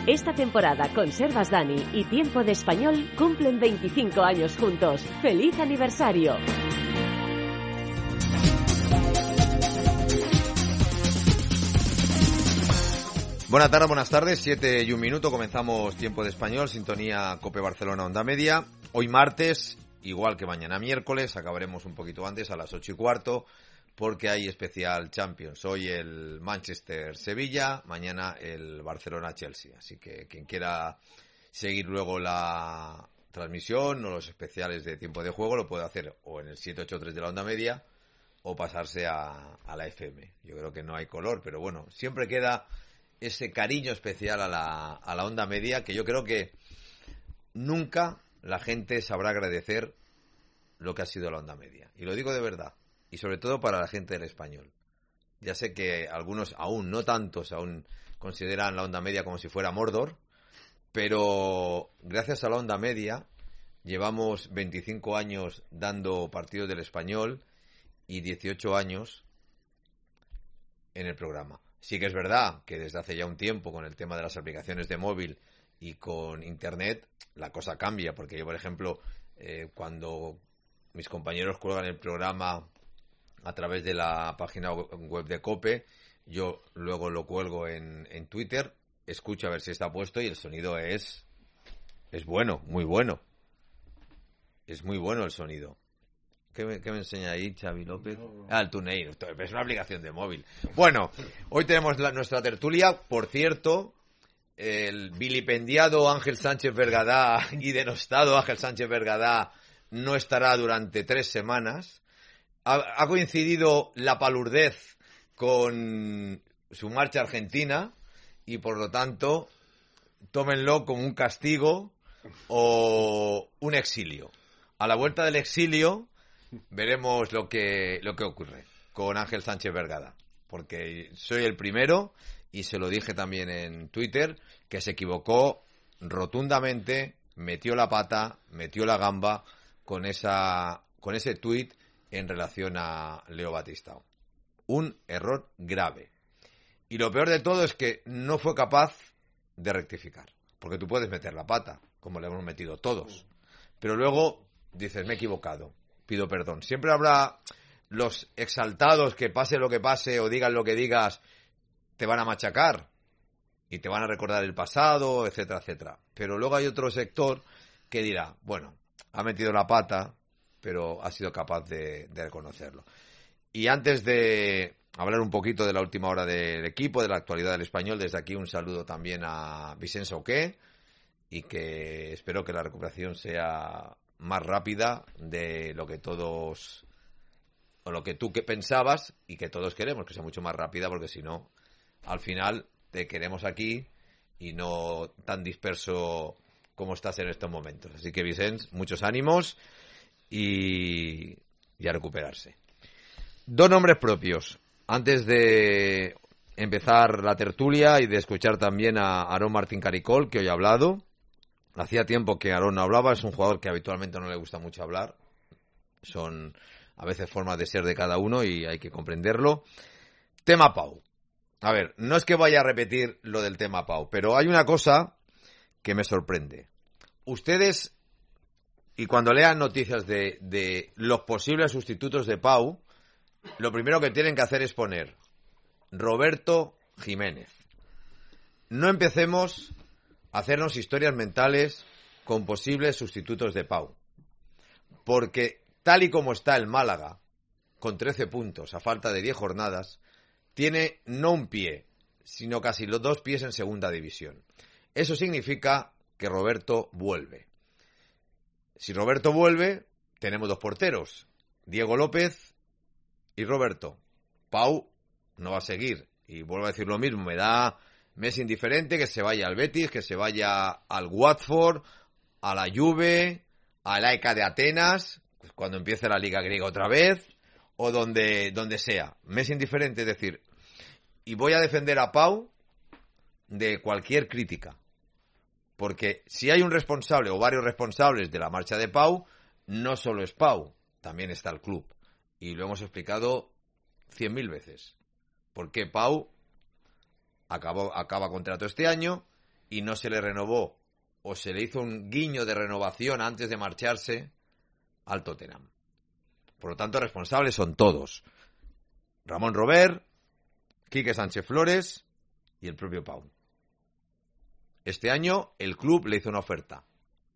Esta temporada Conservas Dani y Tiempo de Español cumplen 25 años juntos. ¡Feliz aniversario! Buenas tardes, buenas tardes, 7 y 1 minuto, comenzamos Tiempo de Español, sintonía COPE Barcelona Onda Media. Hoy martes, igual que mañana miércoles, acabaremos un poquito antes, a las 8:15, porque hay especial Champions. Hoy el Manchester-Sevilla, mañana el Barcelona-Chelsea. Así que quien quiera seguir luego la transmisión o los especiales de Tiempo de Juego lo puede hacer o en el 783 de la Onda Media o pasarse a la FM. Yo creo que no hay color, pero bueno, siempre queda ese cariño especial a la Onda Media, que yo creo que nunca la gente sabrá agradecer lo que ha sido la Onda Media. Y lo digo de verdad. Y sobre todo para la gente del español. Ya sé que algunos, aún no tantos, aún consideran la Onda Media como si fuera Mordor, pero gracias a la Onda Media llevamos 25 años dando partidos del español y 18 años en el programa. Sí que es verdad que desde hace ya un tiempo, con el tema de las aplicaciones de móvil y con internet, la cosa cambia, porque yo, por ejemplo, cuando mis compañeros cuelgan el programa a través de la página web de COPE, yo luego lo cuelgo en Twitter, escucho a ver si está puesto y el sonido es bueno, muy bueno. Es muy bueno el sonido. ¿Qué me enseña ahí Xavi López? El TuneIn, es una aplicación de móvil. Bueno, hoy tenemos nuestra tertulia. Por cierto, el vilipendiado Ángel Sánchez Bergadá y denostado Ángel Sánchez Bergadá no estará durante 3 semanas. Ha coincidido la palurdez con su marcha a Argentina y por lo tanto tómenlo como un castigo o un exilio. A la vuelta del exilio veremos lo que ocurre con Ángel Sánchez Bergadá, porque soy el primero, y se lo dije también en Twitter, que se equivocó rotundamente, metió la pata, metió la gamba con ese tuit en relación a Leo Batistao. Un error grave. Y lo peor de todo es que no fue capaz de rectificar, porque tú puedes meter la pata, como le hemos metido todos, pero luego dices, me he equivocado, pido perdón. Siempre habrá los exaltados que pase lo que pase o digas lo que digas, te van a machacar y te van a recordar el pasado, etcétera, etcétera. Pero luego hay otro sector que dirá, bueno, ha metido la pata, pero ha sido capaz de reconocerlo. Y antes de hablar un poquito de la última hora del equipo, de la actualidad del español, desde aquí un saludo también a Vicent Sauqué, y que espero que la recuperación sea más rápida de lo que todos, o lo que tú que pensabas y que todos queremos, que sea mucho más rápida, porque si no, al final te queremos aquí y no tan disperso como estás en estos momentos. Así que, Vicent, muchos ánimos y a recuperarse. 2 nombres propios. Antes de empezar la tertulia y de escuchar también a Aarón Martín Caricol, que hoy ha hablado. Hacía tiempo que Aarón no hablaba, es un jugador que habitualmente no le gusta mucho hablar. Son a veces formas de ser de cada uno y hay que comprenderlo. Tema Pau. A ver, no es que vaya a repetir lo del tema Pau, pero hay una cosa que me sorprende. Ustedes, y cuando lean noticias de los posibles sustitutos de Pau, lo primero que tienen que hacer es poner Roberto Jiménez. No empecemos a hacernos historias mentales con posibles sustitutos de Pau, porque tal y como está el Málaga, con 13 puntos a falta de 10 jornadas, tiene no un pie, sino casi los 2 pies en segunda división. Eso significa que Roberto vuelve. Si Roberto vuelve, tenemos 2 porteros, Diego López y Roberto. Pau no va a seguir, y vuelvo a decir lo mismo, me es indiferente que se vaya al Betis, que se vaya al Watford, a la Juve, al AEK de Atenas, pues cuando empiece la Liga Griega otra vez, o donde sea. Me es indiferente, es decir, y voy a defender a Pau de cualquier crítica, porque si hay un responsable o varios responsables de la marcha de Pau, no solo es Pau, también está el club. Y lo hemos explicado 100.000 veces. ¿Por qué Pau acaba contrato este año y no se le renovó o se le hizo un guiño de renovación antes de marcharse al Tottenham. Por lo tanto, responsables son todos. Ramón Robert, Quique Sánchez Flores y el propio Pau. Este año el club le hizo una oferta.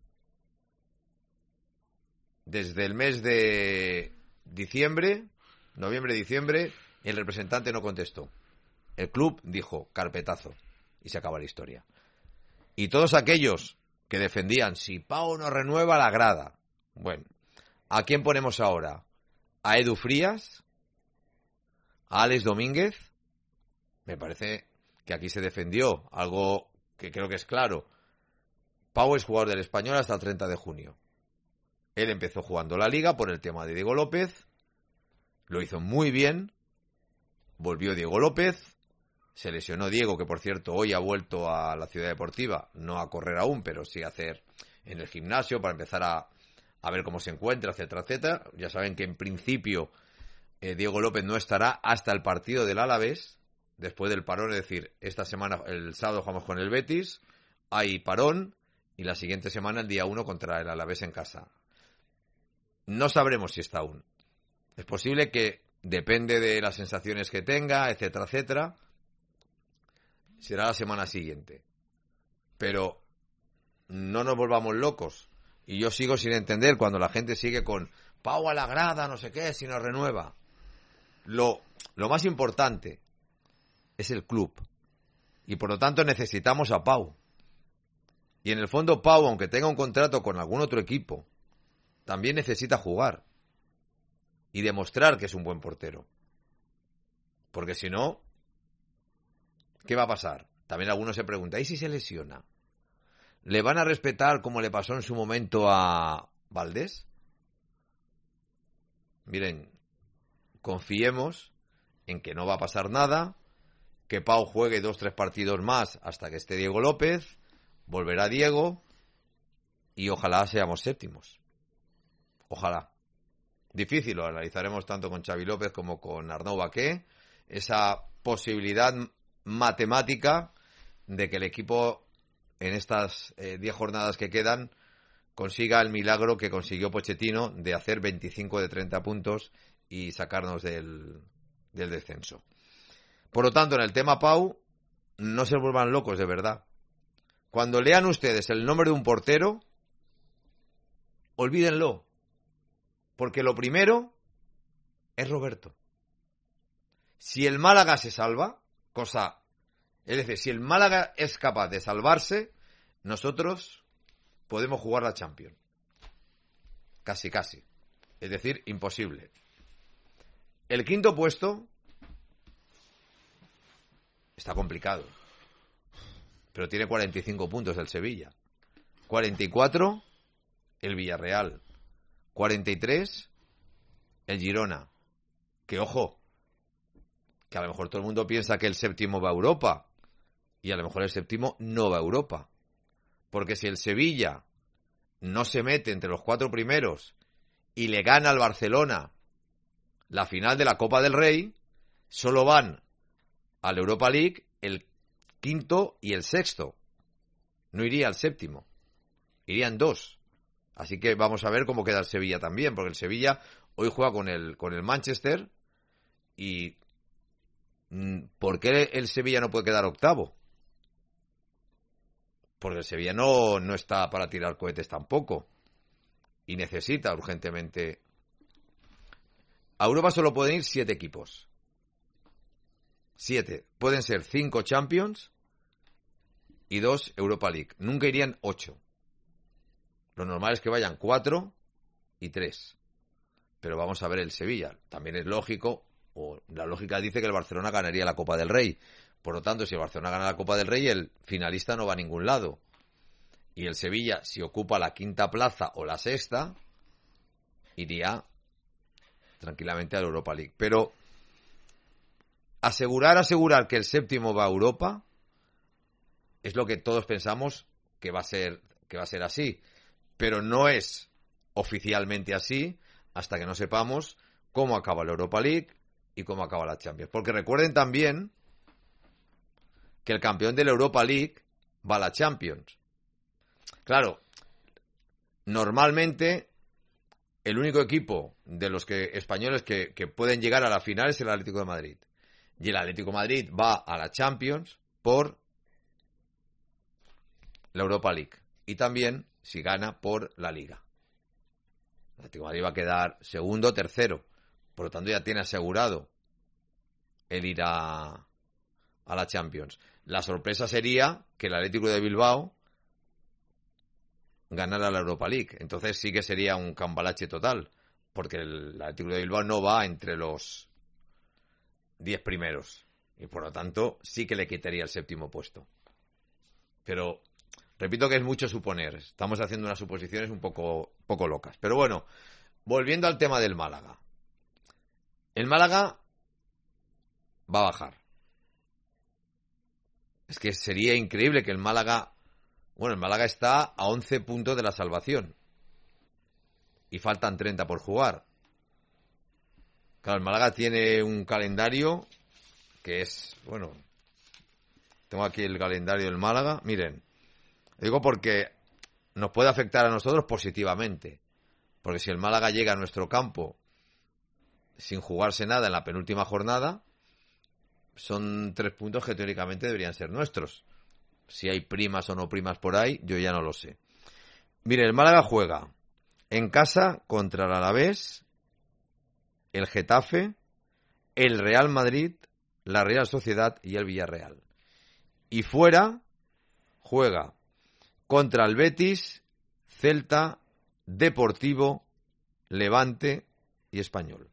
Desde el mes de noviembre-diciembre, el representante no contestó. El club dijo carpetazo y se acaba la historia. Y todos aquellos que defendían si Pau no renueva la grada. Bueno, ¿a quién ponemos ahora? ¿A Edu Frías? ¿A Alex Domínguez? Me parece que aquí se defendió algo que creo que es claro. Pau es jugador del Español hasta el 30 de junio. Él empezó jugando la Liga por el tema de Diego López. Lo hizo muy bien. Volvió Diego López. Se lesionó Diego, que por cierto hoy ha vuelto a la Ciudad Deportiva. No a correr aún, pero sí a hacer en el gimnasio para empezar a ver cómo se encuentra, etcétera, etcétera. Ya saben que en principio Diego López no estará hasta el partido del Alavés. Después del parón, es decir, esta semana, el sábado jugamos con el Betis. Hay parón. Y la siguiente semana, el día 1, contra el Alavés en casa. No sabremos si está aún. Es posible que, depende de las sensaciones que tenga, etcétera, etcétera, será la semana siguiente. Pero no nos volvamos locos. Y yo sigo sin entender cuando la gente sigue con Pau a la grada, no sé qué, si no renueva. Lo más importante es el club. Y por lo tanto necesitamos a Pau. Y en el fondo Pau, aunque tenga un contrato con algún otro equipo, también necesita jugar y demostrar que es un buen portero. Porque si no, ¿qué va a pasar? También algunos se preguntan, ¿y si se lesiona? ¿Le van a respetar como le pasó en su momento a Valdés? Miren, confiemos en que no va a pasar nada, que Pau juegue 2-3 partidos más hasta que esté Diego López, volverá Diego y ojalá seamos séptimos. Ojalá. Difícil, lo analizaremos tanto con Xavi López como con Arnau Baqué. Esa posibilidad matemática de que el equipo en estas 10 jornadas que quedan consiga el milagro que consiguió Pochettino de hacer 25 de 30 puntos y sacarnos del descenso. Por lo tanto, en el tema Pau, no se vuelvan locos de verdad. Cuando lean ustedes el nombre de un portero, olvídenlo. Porque lo primero es Roberto. Si el Málaga se salva, es decir, si el Málaga es capaz de salvarse, nosotros podemos jugar la Champions. Casi, casi. Es decir, imposible. El quinto puesto está complicado. Pero tiene 45 puntos el Sevilla. 44 el Villarreal. 43 el Girona. Que ojo, que a lo mejor todo el mundo piensa que el séptimo va a Europa. Y a lo mejor el séptimo no va a Europa. Porque si el Sevilla no se mete entre los 4 primeros y le gana al Barcelona la final de la Copa del Rey, solo van a la Europa League el quinto y el sexto. No iría al séptimo. Irían 2. Así que vamos a ver cómo queda el Sevilla también, porque el Sevilla hoy juega con el Manchester. Y ¿por qué el Sevilla no puede quedar octavo? Porque el Sevilla no está para tirar cohetes tampoco. Y necesita urgentemente. A Europa solo pueden ir 7 equipos. 7. Pueden ser 5 Champions y 2 Europa League. Nunca irían 8. Lo normal es que vayan 4 y 3. Pero vamos a ver el Sevilla. También es lógico, o la lógica dice que el Barcelona ganaría la Copa del Rey. Por lo tanto, si el Barcelona gana la Copa del Rey, el finalista no va a ningún lado. Y el Sevilla, si ocupa la quinta plaza o la sexta, iría tranquilamente a la Europa League. Pero asegurar que el séptimo va a Europa es lo que todos pensamos que va a ser así. Pero no es oficialmente así hasta que no sepamos cómo acaba la Europa League y cómo acaba la Champions. Porque recuerden también que el campeón de la Europa League va a la Champions. Claro, normalmente el único equipo de los españoles que pueden llegar a la final es el Atlético de Madrid. Y el Atlético de Madrid va a la Champions por la Europa League. Y también si gana por la Liga. El Atlético de Madrid va a quedar segundo o tercero. Por lo tanto ya tiene asegurado el ir a la Champions. La sorpresa sería que el Atlético de Bilbao ganara la Europa League. Entonces sí que sería un cambalache total. Porque el Atlético de Bilbao no va entre los 10 primeros. Y por lo tanto sí que le quitaría el séptimo puesto. Pero repito que es mucho suponer. Estamos haciendo unas suposiciones un poco locas. Pero bueno, volviendo al tema del Málaga. El Málaga va a bajar. Es que sería increíble que el Málaga... Bueno, el Málaga está a 11 puntos de la salvación. Y faltan 30 por jugar. Claro, el Málaga tiene un calendario que es... Bueno, tengo aquí el calendario del Málaga. Miren, digo porque nos puede afectar a nosotros positivamente. Porque si el Málaga llega a nuestro campo sin jugarse nada en la penúltima jornada, son 3 puntos que teóricamente deberían ser nuestros. Si hay primas o no primas por ahí, yo ya no lo sé. Mire, el Málaga juega en casa contra el Alavés, el Getafe, el Real Madrid, la Real Sociedad y el Villarreal. Y fuera juega contra el Betis, Celta, Deportivo, Levante y Español.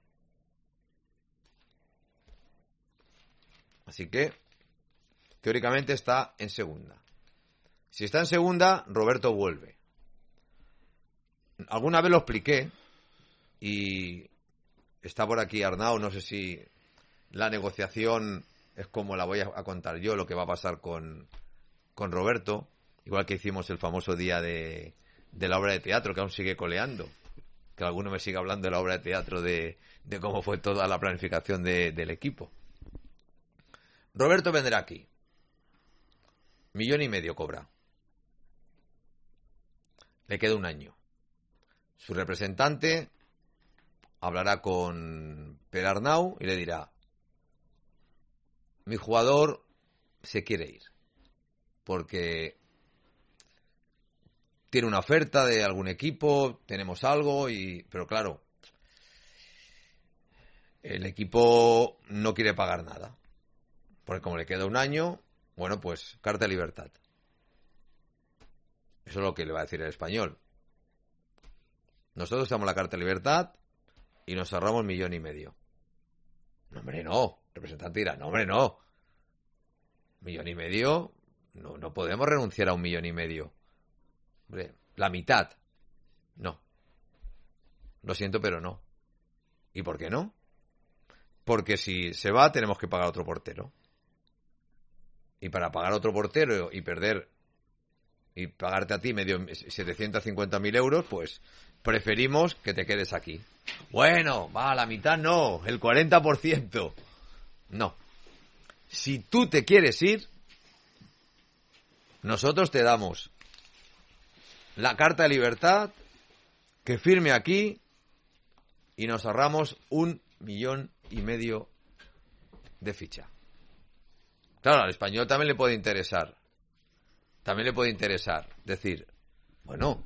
Así que teóricamente está en segunda. Si está en segunda, Roberto vuelve. Alguna vez lo expliqué y está por aquí Arnau, no sé si la negociación es como la voy a contar yo, lo que va a pasar con Roberto, igual que hicimos el famoso día de la obra de teatro, que aún sigue coleando, que alguno me sigue hablando de la obra de teatro, de cómo fue toda la planificación del equipo. Roberto vendrá aquí. 1,5 millones cobra. Le queda un año. Su representante hablará con Per Arnau y le dirá: mi jugador se quiere ir porque tiene una oferta de algún equipo, tenemos algo, pero claro, el equipo no quiere pagar nada. Porque como le queda un año, bueno, pues carta de libertad. Eso es lo que le va a decir el Español. Nosotros damos la carta de libertad y nos ahorramos 1,5 millones. No, hombre, no. El representante dirá, no, hombre, no. 1,5 millones, no podemos renunciar a 1,5 millones. Hombre, la mitad. No. Lo siento, pero no. ¿Y por qué no? Porque si se va, tenemos que pagar otro portero. Y para pagar otro portero y perder y pagarte a ti 750.000 euros, pues preferimos que te quedes aquí. Bueno, va, la mitad no, el 40%. No. Si tú te quieres ir, nosotros te damos la carta de libertad, que firme aquí y nos ahorramos 1,5 millones de ficha. Claro, al Español también le puede interesar. También le puede interesar decir, bueno,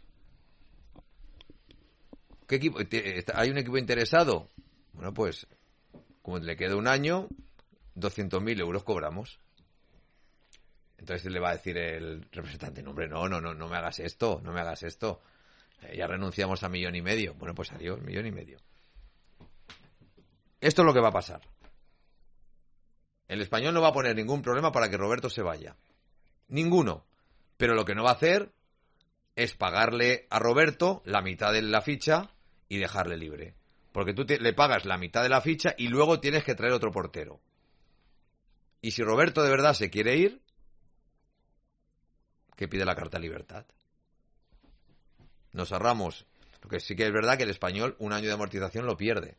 ¿qué equipo? ¿Hay un equipo interesado? Bueno, pues, como le queda un año, 200.000 euros cobramos. Entonces le va a decir el representante, no, hombre, no me hagas esto, no me hagas esto. Ya renunciamos a 1,5 millones. Bueno, pues adiós, 1,5 millones. Esto es lo que va a pasar. El Español no va a poner ningún problema para que Roberto se vaya. Ninguno. Pero lo que no va a hacer es pagarle a Roberto la mitad de la ficha y dejarle libre. Porque tú le pagas la mitad de la ficha y luego tienes que traer otro portero. Y si Roberto de verdad se quiere ir, que pide la carta de libertad. Nos ahorramos. Lo que sí que es verdad que el Español 1 año de amortización lo pierde.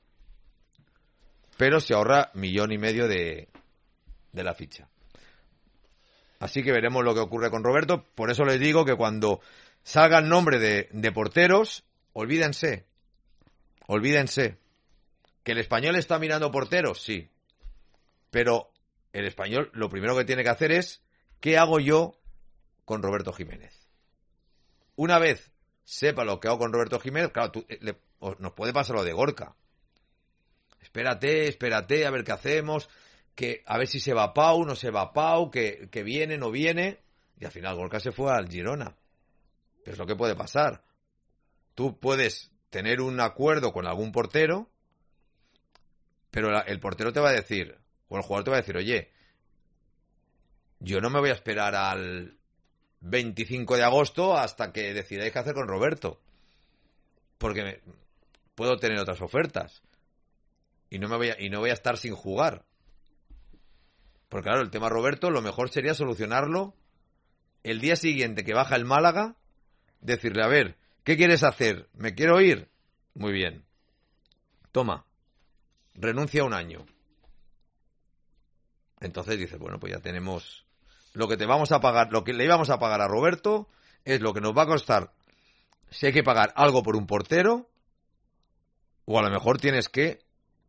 Pero se ahorra 1,5 millones de la ficha. Así que veremos lo que ocurre con Roberto. Por eso les digo que cuando salga el nombre de porteros, olvídense. ¿Que el Español está mirando porteros? Sí. Pero el Español lo primero que tiene que hacer es, ¿qué hago yo con Roberto Jiménez? Una vez sepa lo que hago con Roberto Jiménez, claro, nos puede pasar lo de Gorka. Espérate, a ver qué hacemos, a ver si se va Pau, no se va Pau, que viene, no viene. Y al final Gorka se fue al Girona. Pero es lo que puede pasar. Tú puedes tener un acuerdo con algún portero, pero el portero te va a decir, o el jugador te va a decir, oye, yo no me voy a esperar al 25 de agosto hasta que decidáis qué hacer con Roberto. Porque puedo tener otras ofertas. Y no voy a estar sin jugar. Porque claro, el tema Roberto, lo mejor sería solucionarlo el día siguiente que baja el Málaga, decirle, a ver, ¿qué quieres hacer? ¿Me quiero ir? Muy bien. Toma, renuncia a un año. Entonces dice, bueno, pues ya tenemos lo que te vamos a pagar, lo que le íbamos a pagar a Roberto es lo que nos va a costar. Si hay que pagar algo por un portero, o a lo mejor tienes que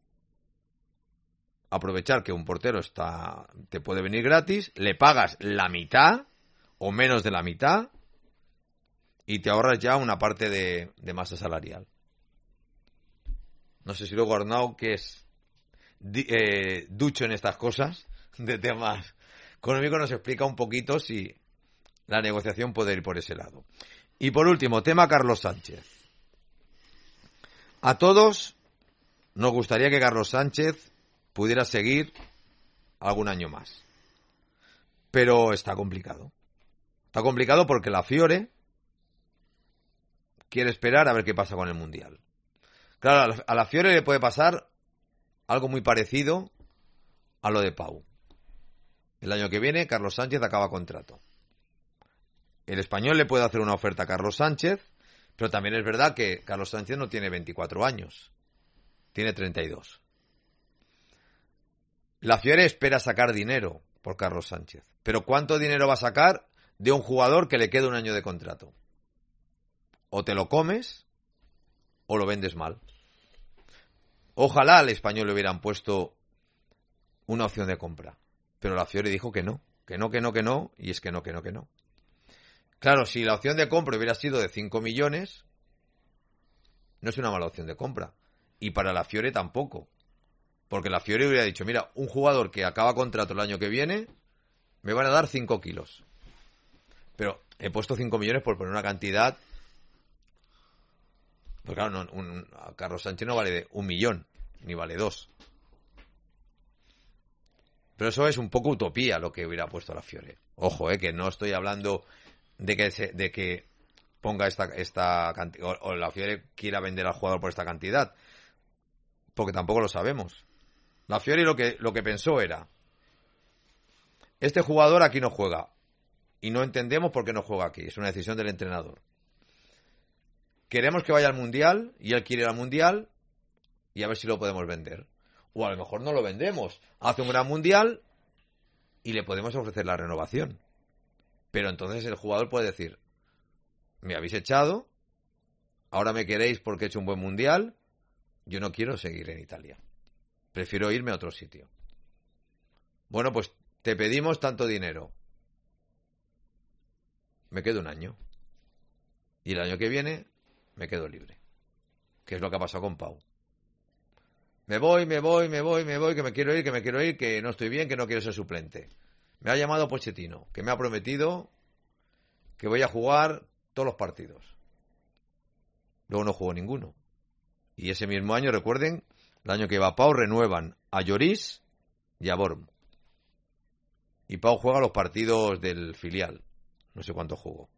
aprovechar que un portero te puede venir gratis, le pagas la mitad o menos de la mitad y te ahorras ya una parte de masa salarial. No sé si luego Arnau, que es ducho en estas cosas de temas económicos, nos explica un poquito si la negociación puede ir por ese lado. Y por último, tema Carlos Sánchez. A todos nos gustaría que Carlos Sánchez pudiera seguir algún año más. Pero está complicado. Está complicado porque la Fiore quiere esperar a ver qué pasa con el Mundial. Claro, a la Fiore le puede pasar algo muy parecido a lo de Pau. El año que viene Carlos Sánchez acaba contrato. El Español le puede hacer una oferta a Carlos Sánchez, pero también es verdad que Carlos Sánchez no tiene 24 años. Tiene 32. La Fiore espera sacar dinero por Carlos Sánchez. Pero ¿cuánto dinero va a sacar de un jugador que le queda un año de contrato? O te lo comes o lo vendes mal. Ojalá al Español le hubieran puesto una opción de compra. Pero la Fiore dijo que no. Que no. Y es que no. Claro, si la opción de compra hubiera sido de 5 millones, no es una mala opción de compra. Y para la Fiore tampoco. Porque la Fiore hubiera dicho, mira, un jugador que acaba contrato el año que viene, me van a dar 5 kilos. Pero he puesto 5 millones por poner una cantidad. Pues claro, a Carlos Sánchez no vale de 1 millón, ni vale 2. Pero eso es un poco utopía lo que hubiera puesto la Fiore. Ojo, que no estoy hablando de que ponga esta cantidad, o la Fiore quiera vender al jugador por esta cantidad. Porque tampoco lo sabemos. La Fiore lo que pensó era, este jugador aquí no juega y no entendemos por qué no juega aquí, es una decisión del entrenador. Queremos que vaya al Mundial y él quiere ir al Mundial y a ver si lo podemos vender. O a lo mejor no lo vendemos, hace un gran Mundial y le podemos ofrecer la renovación. Pero entonces el jugador puede decir, me habéis echado, ahora me queréis porque he hecho un buen Mundial, yo no quiero seguir en Italia. Prefiero irme a otro sitio. Bueno, pues te pedimos tanto dinero. Me quedo un año. Y el año que viene me quedo libre. Que es lo que ha pasado con Pau. Me voy, que me quiero ir, que no estoy bien, que no quiero ser suplente. Me ha llamado Pochettino, que me ha prometido que voy a jugar todos los partidos. Luego no jugó ninguno. Y ese mismo año, recuerden, el año que va Pau, renuevan a Lloris y a Borm. Y Pau juega los partidos del filial. No sé cuánto jugó.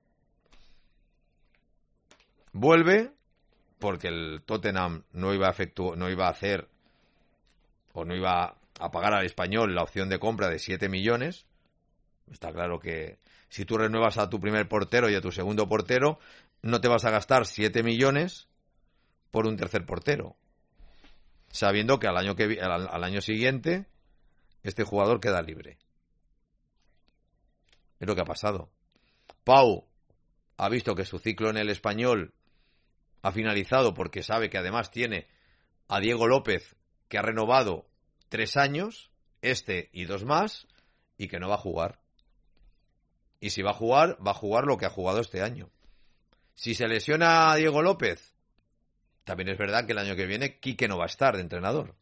Vuelve porque el Tottenham no iba a hacer o no iba a pagar al Español la opción de compra de 7 millones. Está claro que si tú renuevas a tu primer portero y a tu segundo portero, no te vas a gastar 7 millones por un tercer portero, sabiendo que al año siguiente este jugador queda libre. Es lo que ha pasado. Pau ha visto que su ciclo en el Español ha finalizado porque sabe que además tiene a Diego López, que ha renovado 3 años, y 2 más, y que no va a jugar. Y si va a jugar lo que ha jugado este año. Si se lesiona a Diego López, también es verdad que el año que viene Quique no va a estar de entrenador.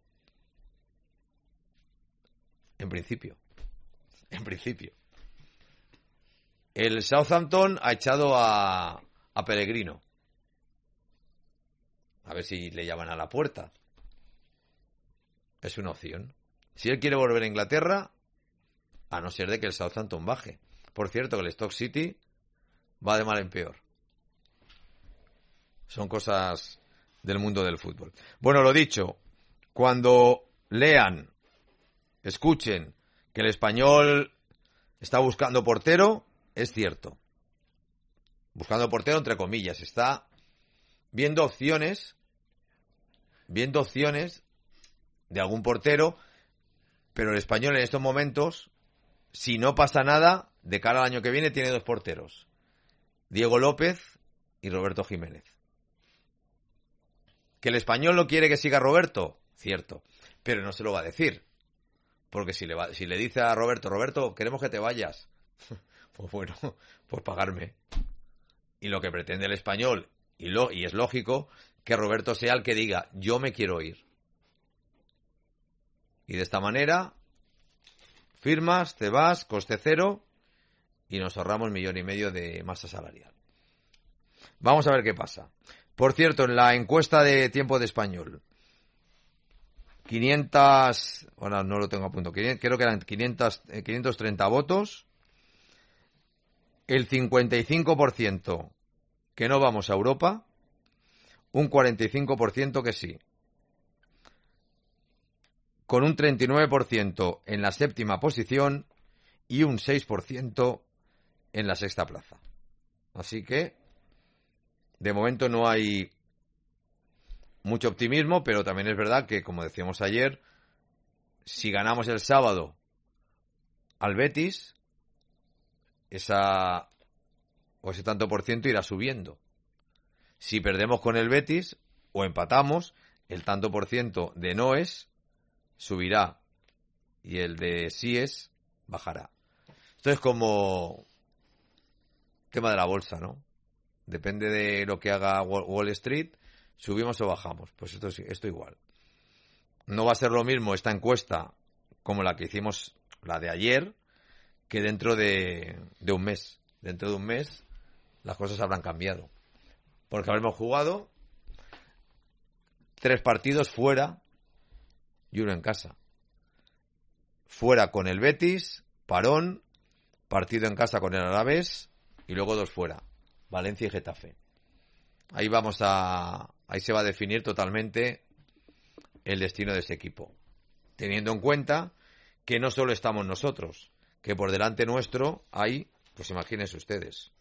En principio. El Southampton ha echado a Pellegrino. A ver si le llaman a la puerta. Es una opción. Si él quiere volver a Inglaterra, a no ser de que el Southampton baje. Por cierto, que el Stoke City va de mal en peor. Son cosas del mundo del fútbol. Bueno, lo dicho, cuando lean, escuchen que el Español está buscando portero, es cierto. Buscando portero entre comillas. Está viendo opciones de algún portero, pero el Español en estos momentos, si no pasa nada, de cara al año que viene tiene 2 porteros. Diego López y Roberto Jiménez. ¿Que el Español no quiere que siga Roberto? Cierto, pero no se lo va a decir. Porque si le dice a Roberto, queremos que te vayas, pues bueno, pues pagarme. Y lo que pretende el Español, y es lógico, que Roberto sea el que diga, yo me quiero ir. Y de esta manera, firmas, te vas, coste cero, y nos ahorramos 1,5 millones de masa salarial. Vamos a ver qué pasa. Por cierto, en la encuesta de Tiempo de Español, 500, bueno, no lo tengo a punto, creo que eran 530 votos, el 55% que no vamos a Europa, un 45% que sí, con un 39% en la 7ª posición y un 6% en la 6ª plaza. Así que, de momento no hay mucho optimismo, pero también es verdad que, como decíamos ayer, si ganamos el sábado al Betis, ese tanto por ciento irá subiendo. Si perdemos con el Betis o empatamos, el tanto por ciento de noes subirá y el de síes bajará. Esto es como tema de la bolsa, ¿no? Depende de lo que haga Wall Street, subimos o bajamos. Pues esto igual. No va a ser lo mismo esta encuesta como la que hicimos, la de ayer, que dentro de un mes. Dentro de un mes las cosas habrán cambiado. Porque habremos jugado 3 partidos fuera y 1 en casa. Fuera con el Betis, parón, partido en casa con el Alavés y luego 2 fuera. Valencia y Getafe. Ahí se va a definir totalmente el destino de ese equipo. Teniendo en cuenta que no solo estamos nosotros, que por delante nuestro hay, pues imagínense ustedes,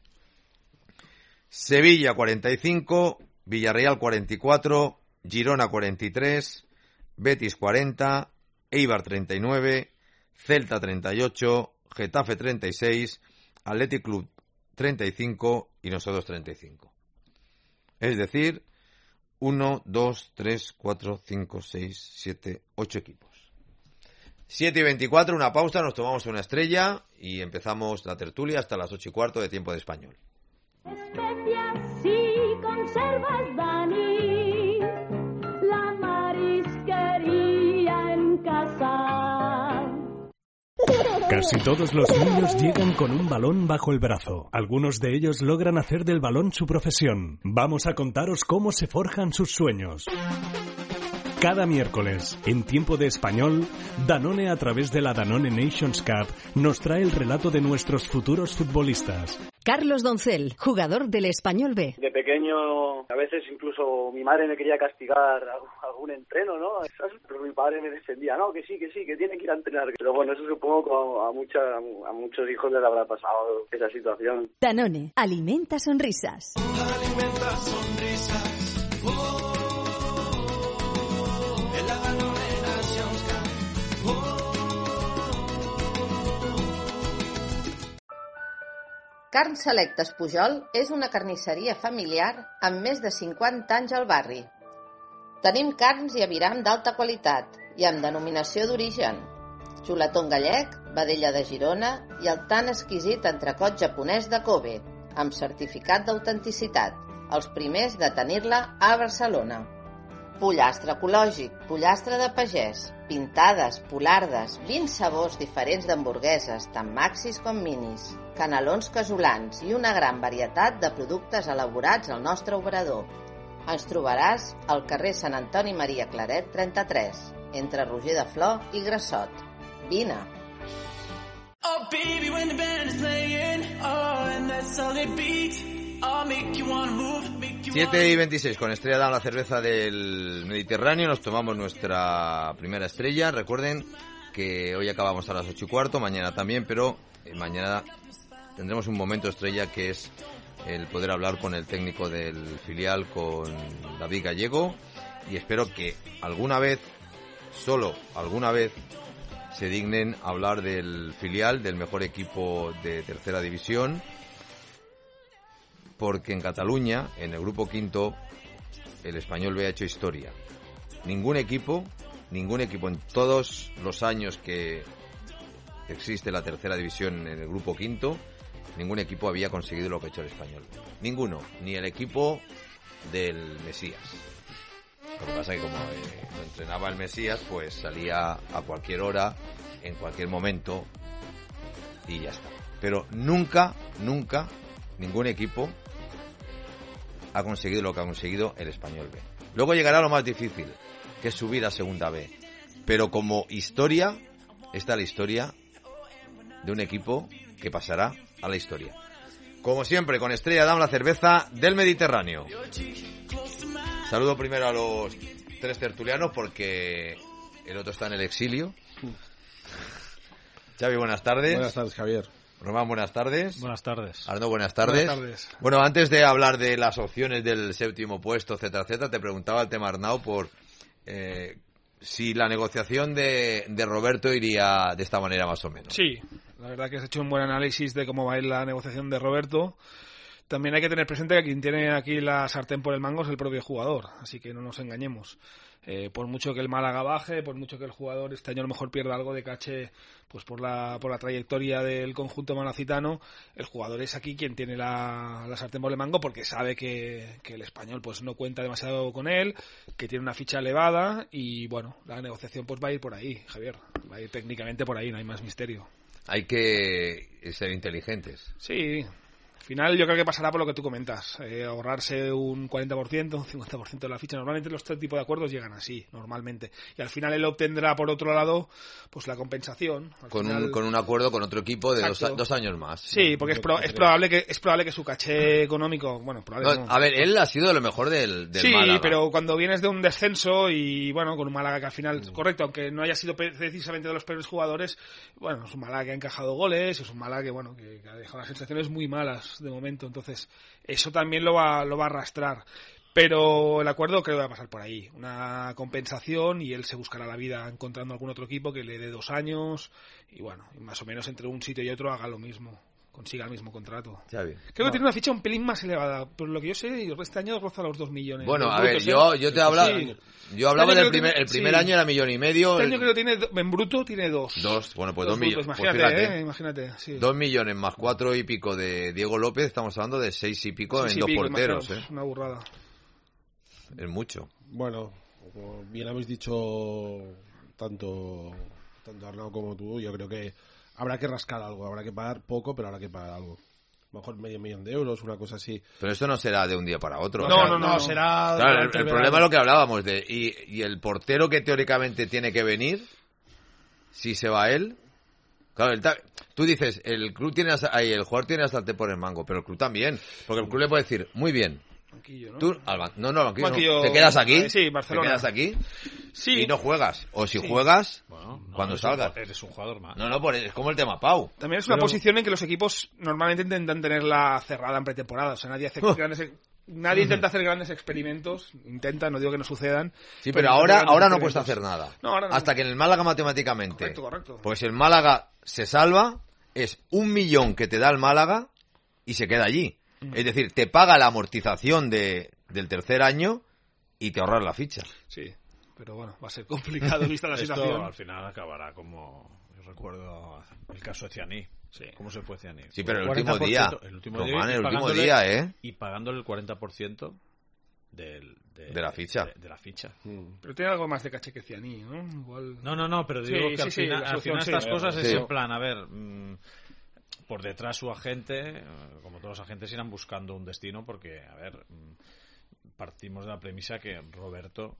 Sevilla 45, Villarreal 44, Girona 43, Betis 40, Eibar 39, Celta 38, Getafe 36, Athletic Club 35 y nosotros 35. Es decir, 1, 2, 3, 4, 5, 6, 7, 8 equipos. 7:24, una pausa, nos tomamos una estrella y empezamos la tertulia hasta las 8:15 de Tiempo de Español. Especias y conservas, Dani, la marisquería en casa. Casi todos los niños llegan con un balón bajo el brazo. Algunos de ellos logran hacer del balón su profesión. Vamos a contaros cómo se forjan sus sueños. Cada miércoles, en Tiempo de Español, Danone, a través de la Danone Nations Cup, nos trae el relato de nuestros futuros futbolistas. Carlos Doncel, jugador del Español B. De pequeño, a veces incluso mi madre me quería castigar algún entreno, ¿no? Pero mi padre me defendía, no, que sí, que tiene que ir a entrenar. Pero bueno, eso supongo que a muchos hijos les habrá pasado esa situación. Danone, alimenta sonrisas. Alimenta sonrisas. Carn Selectes Pujol és una carnisseria familiar amb més de 50 anys al barri. Tenim carns i aviram d'alta qualitat i amb denominació d'origen. Xuletón gallec, vedella de Girona i el tan exquisit entrecot japonès de Kobe, amb certificat d'autenticitat, els primers de tenir-la a Barcelona. Pollastre ecològic, pollastre de pagès, pintades, polardes, 20 sabors diferents d'hamburgueses, tant maxis com minis, canelons casolans i una gran varietat de productes elaborats al nostre obrador. Ens trobaràs al carrer Sant Antoni Maria Claret 33, entre Roger de Flor i Grassot. Vine! Oh baby, when the band is playing, oh, and that's all it beats, I'll make you wanna move, make you 7:26, con Estrella Damm, la cerveza del Mediterráneo, nos tomamos nuestra primera estrella. Recuerden que hoy acabamos a las 8:15, mañana también, pero mañana tendremos un momento estrella que es el poder hablar con el técnico del filial, con David Gallego, y espero que alguna vez, solo alguna vez, se dignen hablar del filial, del mejor equipo de tercera división, porque en Cataluña, en el grupo quinto, el Español B ha hecho historia. Ningún equipo en todos los años que existe la tercera división en el grupo quinto, ningún equipo había conseguido lo que ha hecho el Español. Ninguno, ni el equipo del Mesías. Lo que pasa es que como lo entrenaba el Mesías, pues salía a cualquier hora, en cualquier momento, y ya está. Pero nunca, ningún equipo ha conseguido lo que ha conseguido el Español B. Luego llegará lo más difícil, que es subir a Segunda B. Pero como historia, está la historia de un equipo que pasará a la historia. Como siempre, con Estrella Damm, la cerveza del Mediterráneo. Saludo primero a los tres tertulianos porque el otro está en el exilio. Xavi, buenas tardes. Buenas tardes, Javier. Román, buenas tardes. Buenas tardes. Arnaud, buenas tardes. Buenas tardes. Bueno, antes de hablar de las opciones del séptimo puesto, etcétera, etcétera, te preguntaba el tema, Arnaud, por si la negociación de Roberto iría de esta manera más o menos. Sí, la verdad que has hecho un buen análisis de cómo va a ir la negociación de Roberto. También hay que tener presente que quien tiene aquí la sartén por el mango es el propio jugador, así que no nos engañemos. Por mucho que el Málaga baje, por mucho que el jugador este año a lo mejor pierda algo de caché, pues por la trayectoria del conjunto malacitano, el jugador es aquí quien tiene la sartén por el mango porque sabe que el Español pues no cuenta demasiado con él, que tiene una ficha elevada y bueno, la negociación pues va a ir por ahí, Javier, va a ir técnicamente por ahí, no hay más misterio. Hay que ser inteligentes. Sí. Al final yo creo que pasará por lo que tú comentas, ahorrarse un 40%, un 50% de la ficha. Normalmente los tres tipos de acuerdos llegan así, normalmente. Y al final él obtendrá, por otro lado, pues la compensación. Con un acuerdo con otro equipo de dos años más. Sí, porque es probable que su caché económico... Bueno, probable no. A ver, él ha sido de lo mejor del sí, Málaga. Sí, pero cuando vienes de un descenso y, bueno, con un Málaga que al final, correcto, aunque no haya sido precisamente de los peores jugadores, bueno, es un Málaga que ha encajado goles, es un Málaga que, bueno, que ha dejado las sensaciones muy malas de momento, entonces eso también lo va a arrastrar, pero el acuerdo creo que va a pasar por ahí, una compensación y él se buscará la vida encontrando algún otro equipo que le dé 2 años y bueno, más o menos entre un sitio y otro haga lo mismo, consiga el mismo contrato. Creo que tiene una ficha un pelín más elevada, por lo que yo sé, este año roza los 2 millones. Bueno, a ver, yo te hablaba... Sí. Yo hablaba del primer año era 1,5 millones. Este año creo que tiene, en bruto tiene 2. 2, bueno, pues 2 millones. Imagínate, imagínate. Sí. 2 millones más 4 y pico de Diego López, estamos hablando de 6 y pico en 2 porteros. Una burrada. Es mucho. Bueno, como bien habéis dicho tanto Arnaud como tú, yo creo que habrá que rascar algo, habrá que pagar poco, pero habrá que pagar algo. A lo mejor $500,000 de euros, una cosa así. Pero esto no será de un día para otro. No, será... Claro, el problema es lo que hablábamos de... Y el portero que teóricamente tiene que venir, si se va él... Claro, tú dices, el club tiene el jugador tiene hasta por el mango, pero el club también. Porque el club le puede decir, muy bien... Banquillo, ¿no? Tú, banquillo, ¿te quedas aquí? Sí, Barcelona. ¿Te quedas aquí? Sí. Y no juegas. O si juegas, bueno, cuando salgas. Eres un jugador más. No, es como el tema Pau. También es una posición en que los equipos normalmente intentan tenerla cerrada en pretemporada. O sea, nadie intenta hacer grandes experimentos. No digo que no sucedan. Sí, pero ahora no puedes hacer nada. No, ahora no. Hasta que en el Málaga matemáticamente. Correcto. Pues el Málaga se salva, es 1 millón que te da el Málaga. y se queda allí. Es decir, te paga la amortización del tercer año y te ahorras la ficha. Sí, pero bueno, va a ser complicado vista la situación. Esto al final acabará como... Yo recuerdo el caso de Cianí. Sí. ¿Cómo se fue Cianí? Sí, pero el 40%, último día. El último Román, día, el último día, ¿eh? Y pagándole el 40% de la ficha. De la ficha. Pero tiene algo más de caché que Cianí, ¿no? Igual... No, pero digo que al final estas cosas es en plan, a ver, por detrás su agente, como todos los agentes, irán buscando un destino porque, a ver, partimos de la premisa que Roberto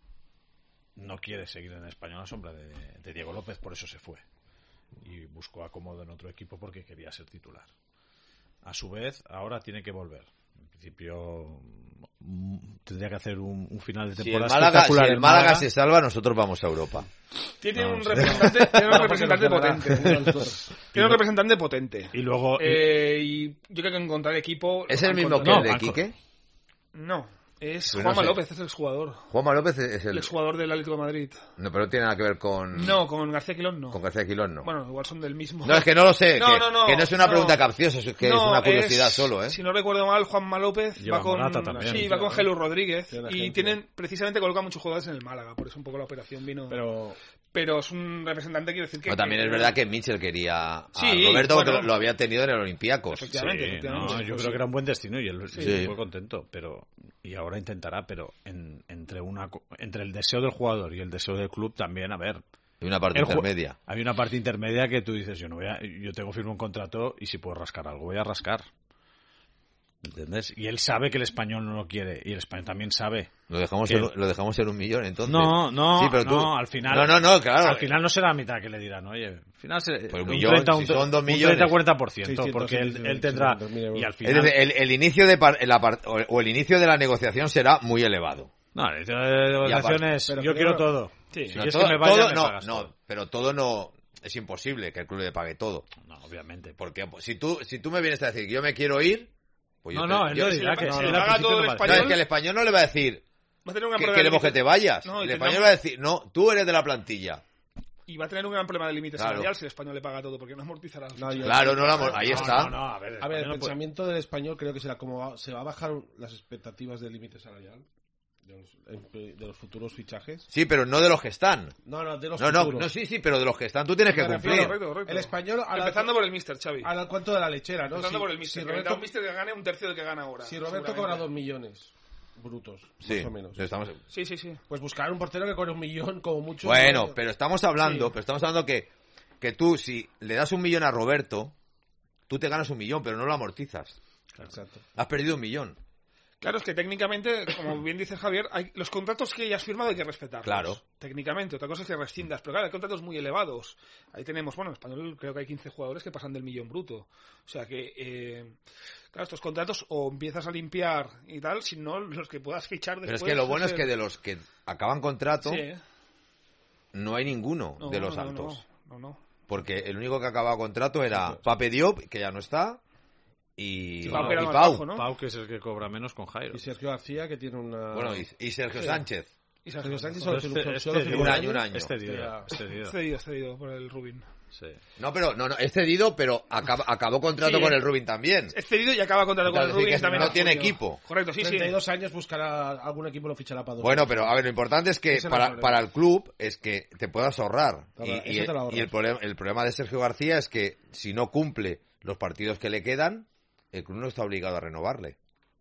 no quiere seguir en Español a la sombra de Diego López, por eso se fue. Y buscó acomodo en otro equipo porque quería ser titular. A su vez, ahora tiene que volver. En principio, tendría que hacer un final de temporada espectacular. Si el Málaga se salva, nosotros vamos a Europa. Tiene un representante potente. Tiene un representante potente. Y luego... y yo creo que encontrar equipo... ¿Es el mismo que el de Quique? No. Es Pues Juanma no sé. López, es el exjugador. Juanma López es El exjugador del Atlético de Madrid. No, pero no tiene nada que ver con... No, con García Quilón no. Con García Quilón no. Bueno, igual son del mismo. No, es que no lo sé. No, que no es una pregunta capciosa, es que es una curiosidad solo, ¿eh? Si no recuerdo mal, Juanma López Lleva va con... Morata también. Sí, va con Gelu Rodríguez. Tiene Y agencia. tienen, precisamente colocan muchos jugadores en el Málaga. Por eso un poco la operación vino... Pero es un representante, quiero decir que... Pero también es verdad que Mitchell quería a Sí, Roberto bueno. porque lo había tenido en el Olympiacos. Efectivamente. No, yo creo que era un buen destino y él Sí. fue contento, pero y ahora intentará, pero entre el deseo del jugador y el deseo del club también, a ver, Hay una parte intermedia. hay una parte intermedia que tú dices, yo tengo firme un contrato y si puedo rascar algo, voy a rascar. ¿Entiendes? Y él sabe que el Español no lo quiere y el Español también sabe. Lo dejamos en 1 millón, entonces. No, Sí, pero tú... al final. No, claro. Al final no será la mitad que le dirán, oye, al final Pues un millón, si son 2 millones. Un 30-40%, 600, porque él tendrá. Y al Es final. decir, el inicio el inicio de la negociación será muy elevado. No, la negociación es. Pero yo quiero todo. Sí. Si No, quieres todo, que me vaya, todo- me no, pagas no, todo. pero todo no es imposible que el club le pague todo. No, obviamente. Porque pues, si tú me vienes a decir que yo me quiero ir, pues No, yo no, te- él yo- lo dirá que si él le al paga principio todo no el va a español, No, es que el español no le va a decir Va a tener un gran que problema queremos de que te límites. vayas. No, y El tendrá español un- va a decir, no, tú eres de la plantilla. Y va a tener un gran problema de límite Claro. salarial si el español le paga todo, porque no amortizará. Claro, no ahí está. No, a ver, A ver, el no puede- pensamiento del español creo que será como se va a bajar las expectativas del límite salarial de los futuros fichajes. Sí, pero no de los que están. No, de los No, futuros. sí, pero de los que están tú tienes que Me refiero, cumplir. Correcto. El español Empezando por el Mister, Xavi. al cuento de la lechera, ¿no? Empezando Si- por el Mister. si Que Roberto, un Mister que gane un tercio del que gana ahora. si Roberto seguramente. cobra 2 millones brutos, Sí, más o menos, estamos... Sí. pues buscar un portero que cobre 1 millón como mucho. Bueno, no- pero estamos hablando que tú, si le das 1 millón a Roberto, tú te ganas 1 millón, pero no lo amortizas. Exacto. Has perdido 1 millón. Claro, es que técnicamente, como bien dice Javier, los contratos que ya has firmado hay que respetarlos. Claro. Técnicamente, otra cosa es que rescindas. Pero claro, hay contratos muy elevados. Ahí tenemos, en español creo que hay 15 jugadores que pasan del millón bruto. O sea que, claro, estos contratos o empiezas a limpiar y tal, si no, los que puedas fichar después... Pero es que lo bueno es que de los que acaban contrato, Sí, no hay ninguno No, de los no, altos. No. Porque el único que acababa contrato era Pape Diop, que ya no está, y Pau, que era más Pau. bajo, ¿no? Pau, que es el que cobra menos con Jairo. Y Sergio García, que tiene una... Bueno, y Sergio Sánchez. Y Sergio Sánchez Sergio solo tiene un año. cedido por el Rubin. Sí. No, es cedido, pero acabó contrato Sí, con el Rubin también. Es cedido y acaba contrato con el Claro, sí, Rubin que también. no en tiene junio. equipo. Correcto, sí. 32 años buscará, algún equipo lo fichará para 2 Bueno, años. pero a ver, lo importante es que Ese no es el problema. para el club es que te puedas ahorrar. Claro, Y eso te lo ahorras. el problema de Sergio García es que si no cumple los partidos que le quedan, el club no está obligado a renovarle.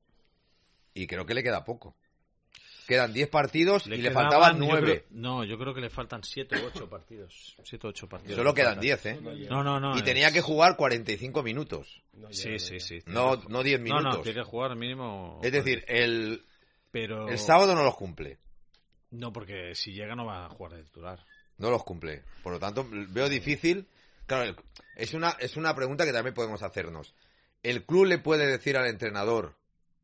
Y creo que le queda poco. Quedan 10 partidos y le faltaban 9. Yo creo que le faltan 7 u 8 partidos. 7 u 8 partidos. Solo quedan 10, ¿eh? No. Y tenía que jugar 45 minutos. Sí. No 10 minutos. No, tiene que jugar mínimo. Es decir, el Pero... sábado no los cumple. No, porque si llega no va a jugar de titular. No los cumple. Por lo tanto, veo difícil. Claro, es una pregunta que también podemos hacernos. ¿El club le puede decir al entrenador,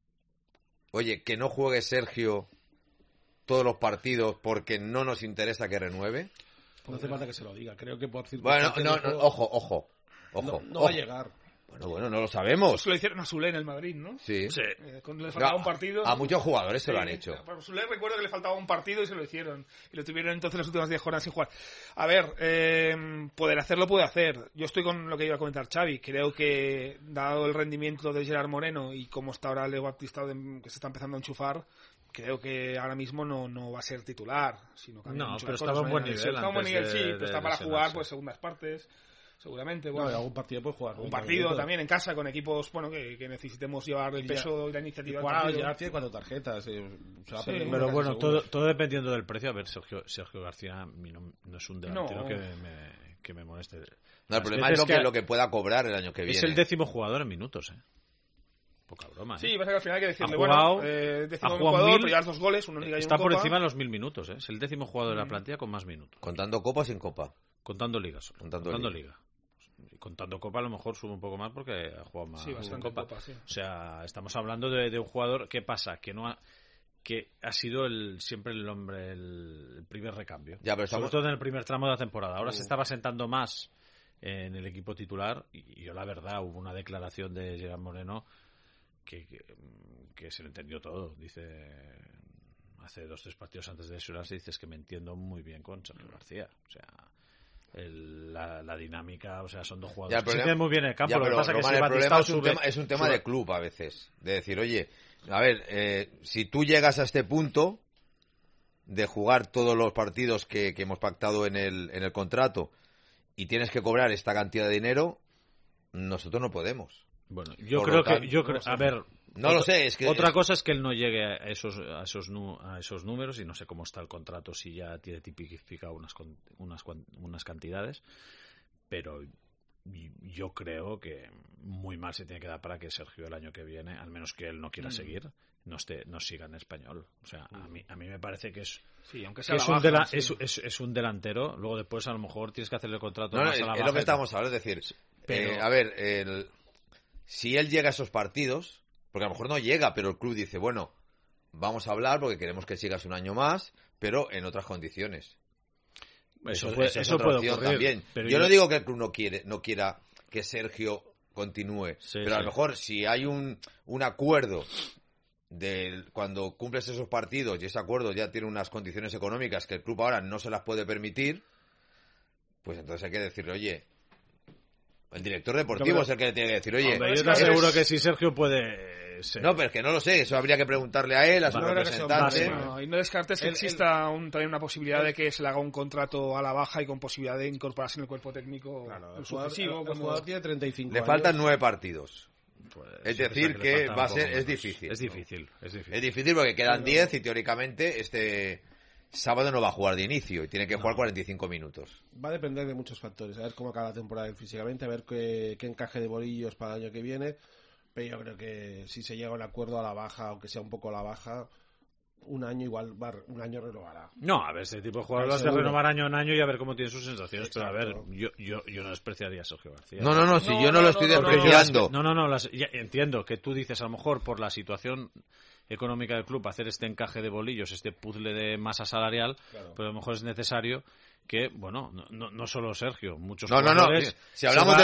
oye, que no juegue Sergio todos los partidos porque no nos interesa que renueve? No hace falta que se lo diga. Creo que por Bueno, circunstancias no, del juego ojo. no va a llegar. Bueno, no lo sabemos. Eso lo hicieron a Soler en el Madrid, ¿no? Sí. Le faltaba un partido. A muchos jugadores se lo han hecho. A Soler recuerdo que le faltaba un partido y se lo hicieron. Y lo tuvieron entonces las últimas 10 jornadas sin jugar. A ver, poder hacerlo puede hacer. Yo estoy con lo que iba a comentar Xavi. Creo que, dado el rendimiento de Gerard Moreno y cómo está ahora Leo Baptista, que se está empezando a enchufar, creo que ahora mismo no va a ser titular. Sino que pero estaba en buen nivel. Está en buen nivel, sí. Pero está para jugar pues segundas partes. Seguramente, bueno. Algún partido puede jugar. Un partido también en casa con equipos, que necesitemos llevar el peso y la iniciativa. Ya tiene 4 tarjetas. Pero bueno, todo dependiendo del precio. A ver, Sergio García no es un delantero que me moleste. No, el problema es lo que pueda cobrar el año que viene. Es el 10º jugador en minutos, Poca broma, Sí, va a ser que al final hay que decirle, ha jugado jugador, pero ya 2 goles, uno Liga y está uno por Copa. encima de los 1000 minutos, Es el 10º jugador de la plantilla con más minutos. ¿Contando Copa o sin Copa? Contando ligas. Contando liga. Contando Copa a lo mejor sube un poco más porque ha jugado más en Copa. Sí. O sea, estamos hablando de un jugador, ¿qué pasa? Que ha sido siempre el hombre, el primer recambio. Sobre todo en el primer tramo de la temporada. Ahora se estaba sentando más en el equipo titular y yo la verdad hubo una declaración de Gerard Moreno que se lo entendió todo. Dice, hace 2-3 partidos antes de lesionarse, dices que me entiendo muy bien con Sergio García. O sea, la dinámica, o sea, son 2 jugadores que se entienden muy bien en el campo. Lo que pasa Román, que el problema es un tema de club a veces. De decir, oye, a ver, si tú llegas a este punto de jugar todos los partidos que hemos pactado en el contrato y tienes que cobrar esta cantidad de dinero, nosotros no podemos. Bueno, yo creo, a ver, no lo sé, es que otra cosa es que él no llegue a esos números y no sé cómo está el contrato, si ya tiene tipificado unas cantidades, pero yo creo que muy mal se tiene que dar para que Sergio el año que viene, al menos que él no quiera seguir, no siga en español. O sea, a mí me parece que es aunque sea es un delantero. Luego después a lo mejor tienes que hacerle el contrato más a la baja. Es lo que estamos hablando, es decir, a ver, si él llega a esos partidos, porque a lo mejor no llega, pero el club dice, bueno, vamos a hablar porque queremos que sigas un año más, pero en otras condiciones. Eso puede ocurrir también. Pero yo no digo que el club no quiera que Sergio continúe, pero a lo mejor si hay un acuerdo cuando cumples esos partidos y ese acuerdo ya tiene unas condiciones económicas que el club ahora no se las puede permitir, pues entonces hay que decirle, oye, el director deportivo es el que le tiene que decir, oye... Yo te aseguro que si Sergio puede... No, pero es que no lo sé, eso habría que preguntarle a él, a su representante. Y no descartes que exista también una posibilidad de que se le haga un contrato a la baja y con posibilidad de incorporarse en el cuerpo técnico sucesivo. El jugador tiene 35 años. Le faltan 9 partidos. Es decir, que va a ser... Es difícil. Es difícil. Es difícil porque quedan 10 y teóricamente este sábado no va a jugar de inicio y tiene que jugar 45 minutos. Va a depender de muchos factores, a ver cómo acaba la temporada físicamente, a ver qué encaje de bolillos para el año que viene, pero yo creo que si se llega a un acuerdo a la baja, aunque sea un poco a la baja, un año renovará. No, a ver, este tipo de jugadores vas a renovar año en año y a ver cómo tiene sus sensaciones. Exacto. Pero a ver, yo no despreciaría a Sergio García. No, si yo no lo estoy despreciando. Entiendo que tú dices, a lo mejor por la situación económica del club, hacer este encaje de bolillos, este puzzle de masa salarial, pero a lo mejor es necesario que, bueno, no solo Sergio, muchos jugadores... Si hablamos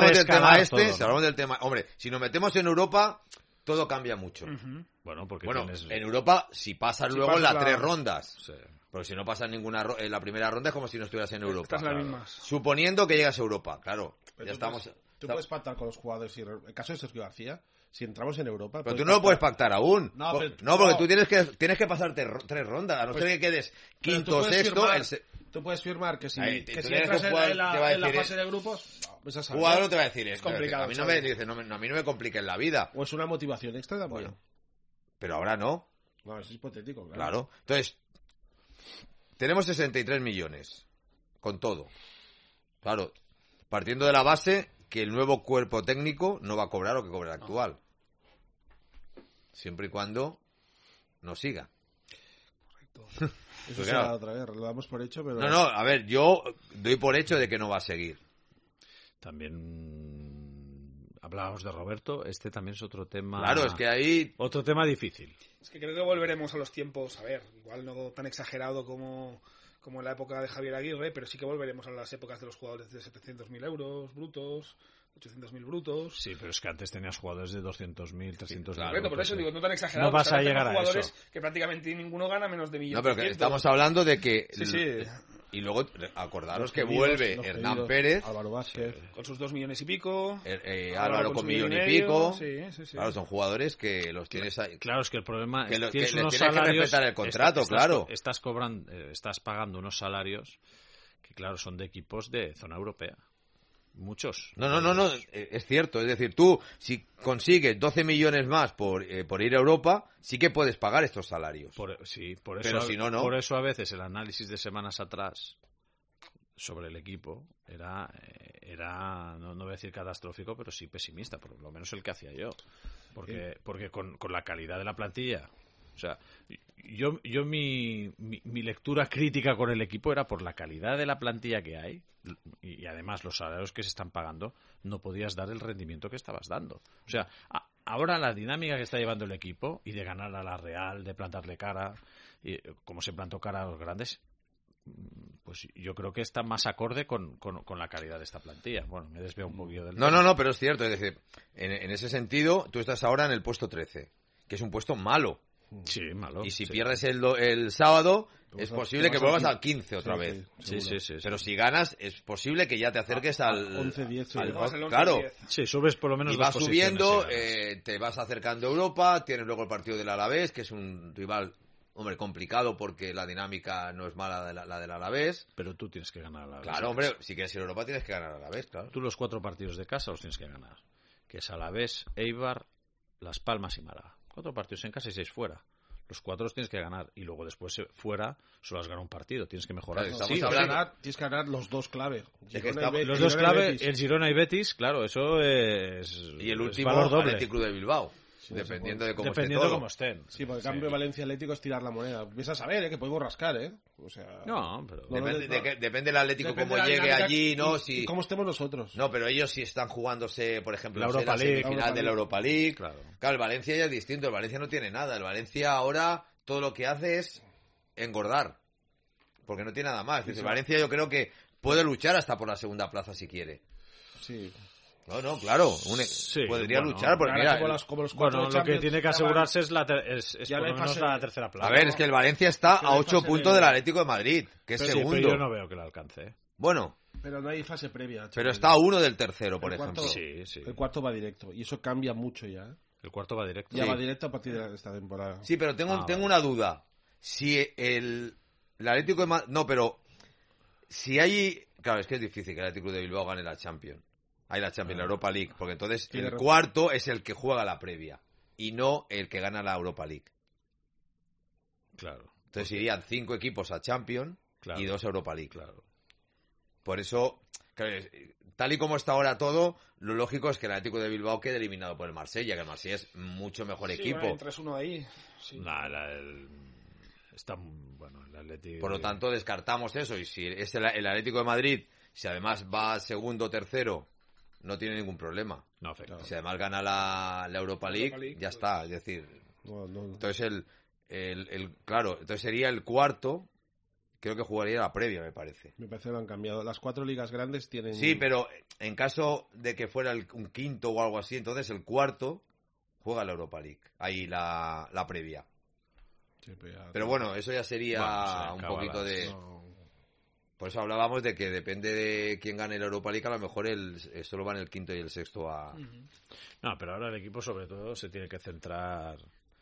del tema hombre, si nos metemos en Europa, todo cambia mucho. Bueno, en Europa, si pasas luego en las 3 rondas, pero si no pasas en la primera ronda es como si no estuvieras en Europa. Suponiendo que llegas a Europa, claro, ya estamos... Tú puedes pactar con los jugadores, en el caso de Sergio García, si entramos en Europa... Pero tú no lo puedes pactar aún. Porque tú tienes que pasar 3 rondas, a no ser que quedes quinto o sexto... Tú puedes firmar que si entras en la fase de grupos... El jugador no te va a decir es complicado. A mí no me compliques la vida. O es una motivación extra también. Bueno, pero ahora no. No, es hipotético. Claro. Entonces, tenemos 63 millones. Con todo. Claro, partiendo de la base que el nuevo cuerpo técnico no va a cobrar lo que cobra el actual. Siempre y cuando no siga. Correcto. Eso será otra vez, lo damos por hecho, pero... No, a ver, yo doy por hecho de que no va a seguir. También hablábamos de Roberto, este también es otro tema... Claro, es que ahí... Otro tema difícil. Es que creo que volveremos a los tiempos, a ver, igual no tan exagerado como en la época de Javier Aguirre, pero sí que volveremos a las épocas de los jugadores de 700.000 euros brutos, 800.000 brutos. Sí, pero es que antes tenías jugadores de 200.000, 300.000. Claro, por eso digo, no tan exagerado. No vas a llegar a jugadores eso. Que prácticamente ninguno gana menos de 1.500.000. No, pero que estamos hablando de que... Sí. Y luego, acordaros que vuelve Hernán Pérez. Álvaro Vázquez. Con sus 2 millones y pico. Álvaro con 1 millón y pico. Sí. Claro, son jugadores que los tienes ahí. Claro, es que el problema es que tienes les unos tienes que salarios, respetar el contrato, claro. Estás pagando unos salarios que, claro, son de equipos de zona europea. Muchos. No, es cierto. Es decir, tú, si consigues 12 millones más por ir a Europa, sí que puedes pagar estos salarios. Por eso, pero si no, no. Por eso a veces el análisis de semanas atrás sobre el equipo era no voy a decir catastrófico, pero sí pesimista, por lo menos el que hacía yo. Porque con la calidad de la plantilla... O sea, yo mi lectura crítica con el equipo era por la calidad de la plantilla que hay y además los salarios que se están pagando, no podías dar el rendimiento que estabas dando. O sea, ahora la dinámica que está llevando el equipo y de ganar a la Real, de plantarle cara, y como se plantó cara a los grandes, pues yo creo que está más acorde con la calidad de esta plantilla. Bueno, me desvío un poquillo del tema. No, pero es cierto. Es decir, en ese sentido, tú estás ahora en el puesto 13, que es un puesto malo. Sí, malo. Y si sí. pierdes el sábado, es posible que vuelvas al 15 otra vez. Sí. Pero si ganas, es posible que ya te acerques al 11-10. Claro. Sí, subes por lo menos y dos vas subiendo, posiciones, te vas acercando a Europa, tienes luego el partido del Alavés, que es un rival, hombre, complicado porque la dinámica no es mala la del Alavés. Pero tú tienes que ganar al Alavés. Claro, hombre, si quieres ir a Europa tienes que ganar al Alavés, claro. Tú los 4 partidos de casa los tienes que ganar. Que es Alavés, Eibar, Las Palmas y Málaga. 4 partidos en casa y 6 fuera. Los 4 los tienes que ganar y luego después fuera solo has ganado un partido. Tienes que mejorar. Claro, Tienes que ganar los 2 clave. Los 2 clave, el Girona y Betis, claro, eso es. Y el último, valor doble. Athletic Club de Bilbao. Sí, dependiendo de cómo estén. Sí, porque el cambio de Valencia Atlético es tirar la moneda. Empiezas a saber, que podemos rascar, O sea... No, pero... Depende del Atlético cómo llegue allí, ¿no? Si... cómo estemos nosotros. No, pero ellos sí están jugándose, por ejemplo, la Europa League, semifinal de la Europa League. Claro, el Valencia ya es distinto. El Valencia no tiene nada. El Valencia ahora todo lo que hace es engordar. Porque no tiene nada más. El Valencia yo creo que puede luchar hasta por la segunda plaza si quiere. Sí. No, claro, podría luchar porque mira, lo que tiene que asegurarse es por lo menos la tercera plaza. A ver, es que el Valencia está a 8 puntos del Atlético de Madrid, que es segundo. Pero yo no veo que lo alcance. Bueno, pero no hay fase previa. Pero está a 1 del tercero, por ejemplo. Sí. El cuarto va directo y eso cambia mucho ya. El cuarto va directo. Ya va directo a partir de esta temporada. Sí, pero tengo una duda. Si el Atlético de Madrid, no, pero si hay, claro, es que es difícil que el Atlético de Bilbao gane la Champions. Hay la Champions, la Europa League, porque entonces el cuarto es el que juega la previa y no el que gana la Europa League. Claro. Entonces irían 5 equipos a Champions y 2 a Europa League. Claro. Por eso, claro, tal y como está ahora todo, lo lógico es que el Atlético de Bilbao quede eliminado por el Marsella, que el Marsella es mucho mejor equipo. Sí, 3-1 ahí. Sí. Está bueno el Atlético. Por lo tanto, descartamos eso. Y si es el Atlético de Madrid, si además va segundo o tercero, no tiene ningún problema. No afecta. Si además gana la Europa League, ya está. Es decir, entonces claro, entonces sería el cuarto. Creo que jugaría la previa, me parece. Me parece que lo han cambiado. Las 4 ligas grandes tienen... Sí, pero en caso de que fuera un quinto o algo así, entonces el cuarto juega la Europa League. Ahí la previa. Sí, pero bueno, eso ya sería un poquito de... Por eso hablábamos de que depende de quién gane la Europa League, a lo mejor solo van el quinto y el sexto a... No, pero ahora el equipo sobre todo se tiene que centrar...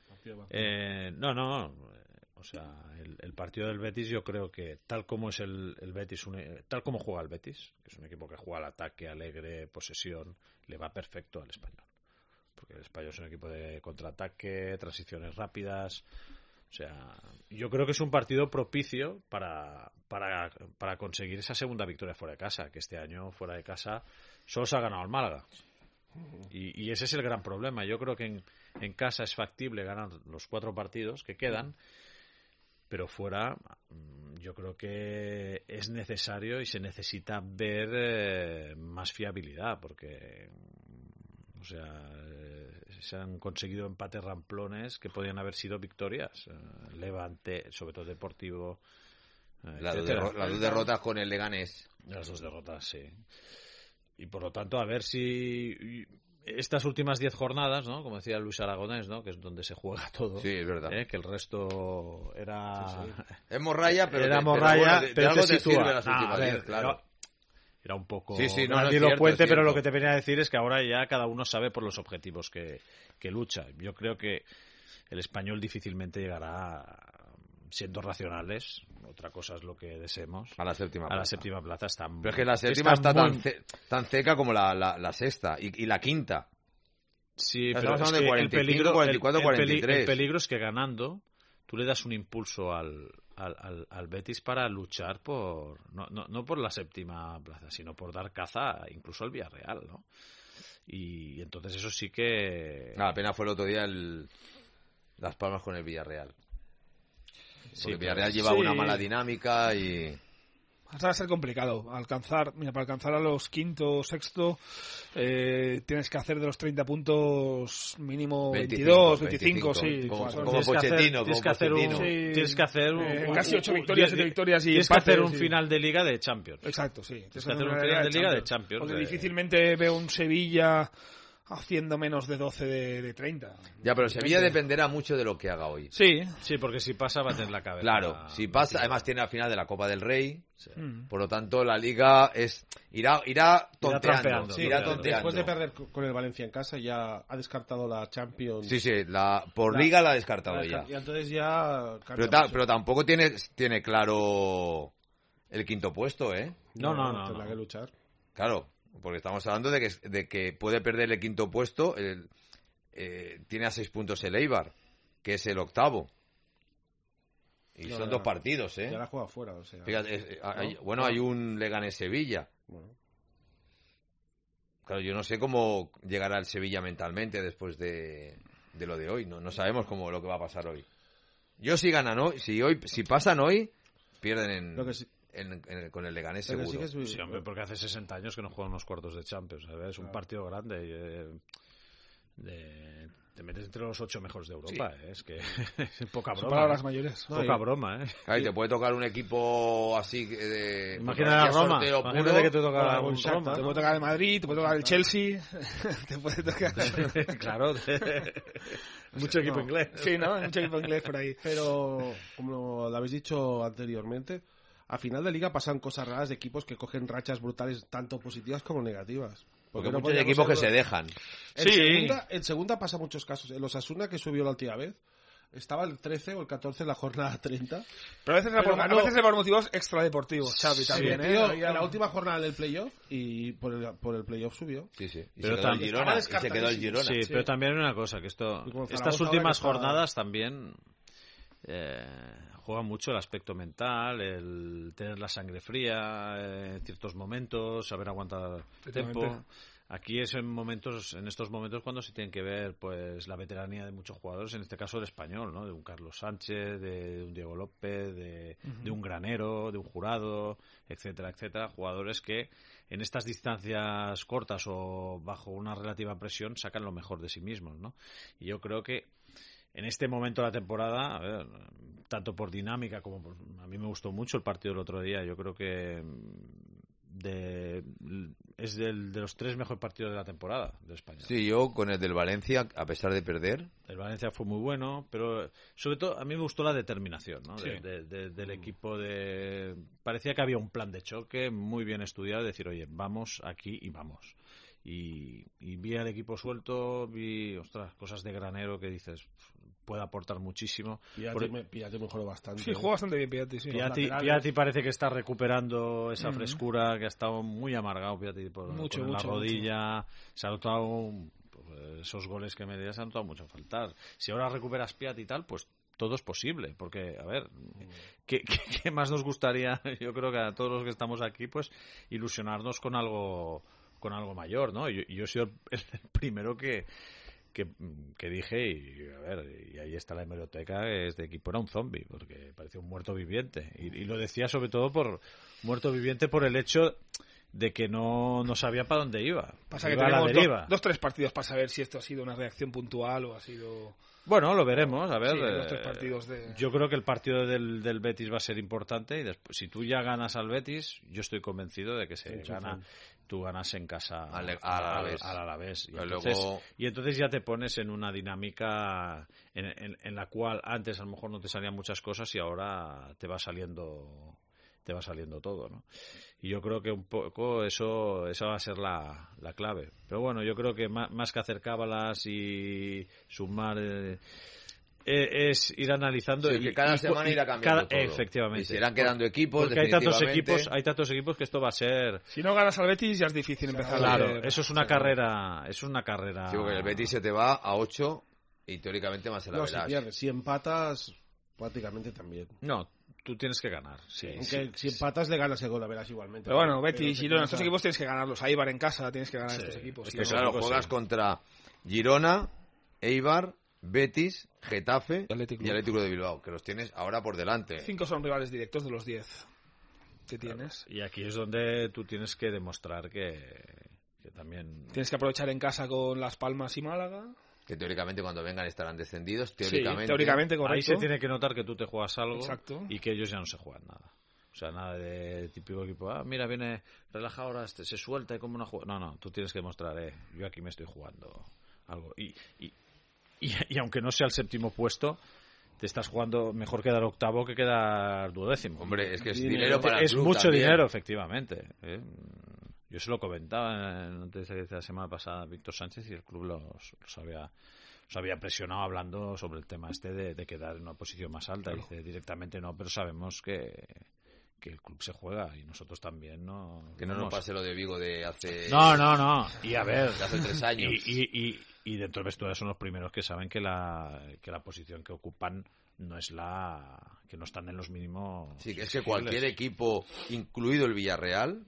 O sea, el partido del Betis, yo creo que tal como es el Betis, tal como juega el Betis, que es un equipo que juega al ataque, alegre, posesión, le va perfecto al Español. Porque el Español es un equipo de contraataque, transiciones rápidas. O sea, yo creo que es un partido propicio para conseguir esa segunda victoria fuera de casa, que este año fuera de casa solo se ha ganado el Málaga. Y ese es el gran problema. Yo creo que en casa es factible ganar los 4 partidos que quedan, pero fuera yo creo que es necesario y se necesita ver más fiabilidad, porque o sea, se han conseguido empates ramplones que podían haber sido victorias. Levante, sobre todo Deportivo. Las 2 derrotas con el Leganés. Las 2 derrotas, sí. por lo tanto, a ver si estas últimas 10 jornadas, ¿no? Como decía Luis Aragonés, ¿no? Que es donde se juega todo. Sí, es verdad. Que el resto era... Sí. Es morralla, pero... Era morralla, pero algo te sitúa. las últimas 10, claro. Era un poco grandilocuente, pero lo que te venía a decir es que ahora ya cada uno sabe por los objetivos que lucha. Yo creo que el Español difícilmente llegará, siendo racionales, otra cosa es lo que deseemos, a la séptima plaza. Pero es que la séptima está tan seca como la sexta y la quinta. Sí, pero estamos hablando de 45, el peligro, 44, 43. El peligro es que ganando tú le das un impulso al Betis para luchar por no por la séptima plaza, sino por dar caza incluso al Villarreal, ¿no? Y entonces eso sí que... La pena fue el otro día Las Palmas con el Villarreal. Porque el Villarreal lleva una mala dinámica y... Va a ser complicado para alcanzar a los quinto, sexto, tienes que hacer de los 30 puntos mínimo 22, 25, sí. Como Pochettino. Tienes que hacer casi 8 victorias, 7 victorias y tienes que hacer un final de Liga de Champions. Exacto, sí. Tienes que hacer un final de Liga de Champions. Porque difícilmente veo un Sevilla haciendo menos de 12 de 30. Ya, pero Sevilla dependerá mucho de lo que haga hoy. Sí, porque si pasa va a tener la cabeza. Claro, si pasa, además tiene la final de la Copa del Rey, sí. Por lo tanto la Liga irá tonteando. Después de perder con el Valencia en casa ya ha descartado la Champions. Sí, Liga la ha descartado ya. Y entonces ya... Pero tampoco tiene claro el quinto puesto, ¿eh? No. Tendrá que luchar. Claro. Porque estamos hablando de que puede perder el quinto puesto. Tiene a 6 puntos el Eibar, que es el octavo. Y son 2 partidos, ¿eh? Ya la juega fuera, o sea. Fíjate, hay un Leganés-Sevilla. Bueno. Claro, yo no sé cómo llegará el Sevilla mentalmente después de lo de hoy. No sabemos lo que va a pasar hoy. Yo si ganan hoy, si pasan hoy, pierden con el Leganés seguro. Sí, hombre, porque hace 60 años que no juegan unos cuartos de Champions, ¿sabes? Es un partido grande. Te metes entre los 8 mejores de Europa, sí. Es que es poca broma. Para las mayores. Poca broma, ¿eh? Ay, te puede tocar un equipo así de... Imagínate a Roma. Imagínate que te toca un Roma. Te puede tocar el Madrid, te puede tocar el Chelsea. Te puede tocar... Claro. Mucho equipo inglés. Sí, ¿no? Mucho equipo inglés por ahí. Pero, como lo habéis dicho anteriormente, a final de liga pasan cosas raras de equipos que cogen rachas brutales, tanto positivas como negativas. Porque muchos equipos que se dejan. En segunda pasa muchos casos. El Osasuna, que subió la última vez, estaba el 13 o el 14 en la jornada 30. Pero a veces es por motivos extradeportivos, Xavi, también, ¿eh? En la última jornada del playoff, y por el playoff subió. Sí. Y se quedó el Girona. Sí, pero también hay una cosa, que estas últimas jornadas también... juega mucho el aspecto mental, el tener la sangre fría en ciertos momentos, saber aguantar tiempo. Aquí es en estos momentos cuando se tienen que ver pues la veteranía de muchos jugadores, en este caso el español, ¿no? De un Carlos Sánchez, de un Diego López, de un Granero, de un Jurado, etcétera, etcétera, jugadores que en estas distancias cortas o bajo una relativa presión sacan lo mejor de sí mismos, ¿no? Y yo creo que en este momento de la temporada, a ver, tanto por dinámica como a mí me gustó mucho el partido del otro día. Yo creo que es de los 3 mejores partidos de la temporada de España. Sí, yo con el del Valencia, a pesar de perder. El Valencia fue muy bueno, pero sobre todo a mí me gustó la determinación, ¿no? Sí. Del equipo. Parecía que había un plan de choque muy bien estudiado, de decir, oye, vamos aquí y vamos. Y vi al equipo suelto, vi cosas de Granero que dices, puede aportar muchísimo. Piatti mejoró bastante. Sí, juega bastante bien Piatti. Sí. Piatti parece que está recuperando esa frescura, que ha estado muy amargado Piatti por la rodilla. Se ha notado esos goles que me se han notado mucho faltar. Si ahora recuperas Piatti y tal, pues todo es posible, porque, a ver, ¿qué más nos gustaría? Yo creo que a todos los que estamos aquí, pues, ilusionarnos con algo mayor, ¿no? Yo he sido el primero que dije, y ahí está la hemeroteca, este equipo era un zombie, porque parecía un muerto viviente. Y lo decía sobre todo por muerto viviente por el hecho de que no sabía para dónde iba. Pasa que Iba a la tenemos deriva. 2-3 partidos para saber si esto ha sido una reacción puntual o ha sido... Bueno, lo veremos, a ver. Sí, 2-3 partidos de... Yo creo que el partido del Betis va a ser importante y después, si tú ya ganas al Betis, yo estoy convencido de que tú ganas en casa al Alavés. Y entonces ya te pones en una dinámica en la cual antes a lo mejor no te salían muchas cosas y ahora te va saliendo todo, ¿no? Y yo creo que un poco eso va a ser la clave. Pero bueno, yo creo que más que hacer cábalas y sumar es ir analizando. Sí, que cada semana irá cambiando todo. Efectivamente. Y se irán quedando equipos, porque hay tantos equipos que esto va a ser... Si no ganas al Betis ya es difícil empezar. Claro, eso es una carrera. Sí, porque el Betis se te va a 8 y teóricamente más el average. Si empatas, prácticamente también. No, tú tienes que ganar. Sí, aunque si empatas le ganas el gol a verás igualmente. Pero bueno, Betis, Girona, estos equipos tienes que ganarlos. A Eibar en casa tienes que ganar estos equipos. Es que claro, juegas contra Girona, Eibar, Betis, Getafe y Atlético de Bilbao, que los tienes ahora por delante. 5 son rivales directos de los 10 que tienes. Y aquí es donde tú tienes que demostrar que también... Tienes que aprovechar en casa con Las Palmas y Málaga. Que teóricamente cuando vengan estarán descendidos, teóricamente correcto. Ahí se tiene que notar que tú te juegas algo. Exacto. Y que ellos ya no se juegan nada. O sea, nada de típico equipo, mira, viene relajado ahora, se suelta y como una jugada. No, tú tienes que demostrar, yo aquí me estoy jugando algo. Y aunque no sea el séptimo puesto, te estás jugando mejor quedar octavo que quedar 12º. Hombre, es que es dinero para el club. Es mucho también. dinero, efectivamente. Yo se lo comentaba antes de la semana pasada a Víctor Sánchez y el club los había presionado hablando sobre el tema de quedar en una posición más alta. Claro. Dice directamente no, pero sabemos que el club se juega y nosotros también no. Que no nos pase lo de Vigo de hace. No. Y a ver. De hace 3 años. Y dentro del vestuario son los primeros que saben que la posición que ocupan no es que no están en los mínimos. Sí, es que cualquier equipo, incluido el Villarreal,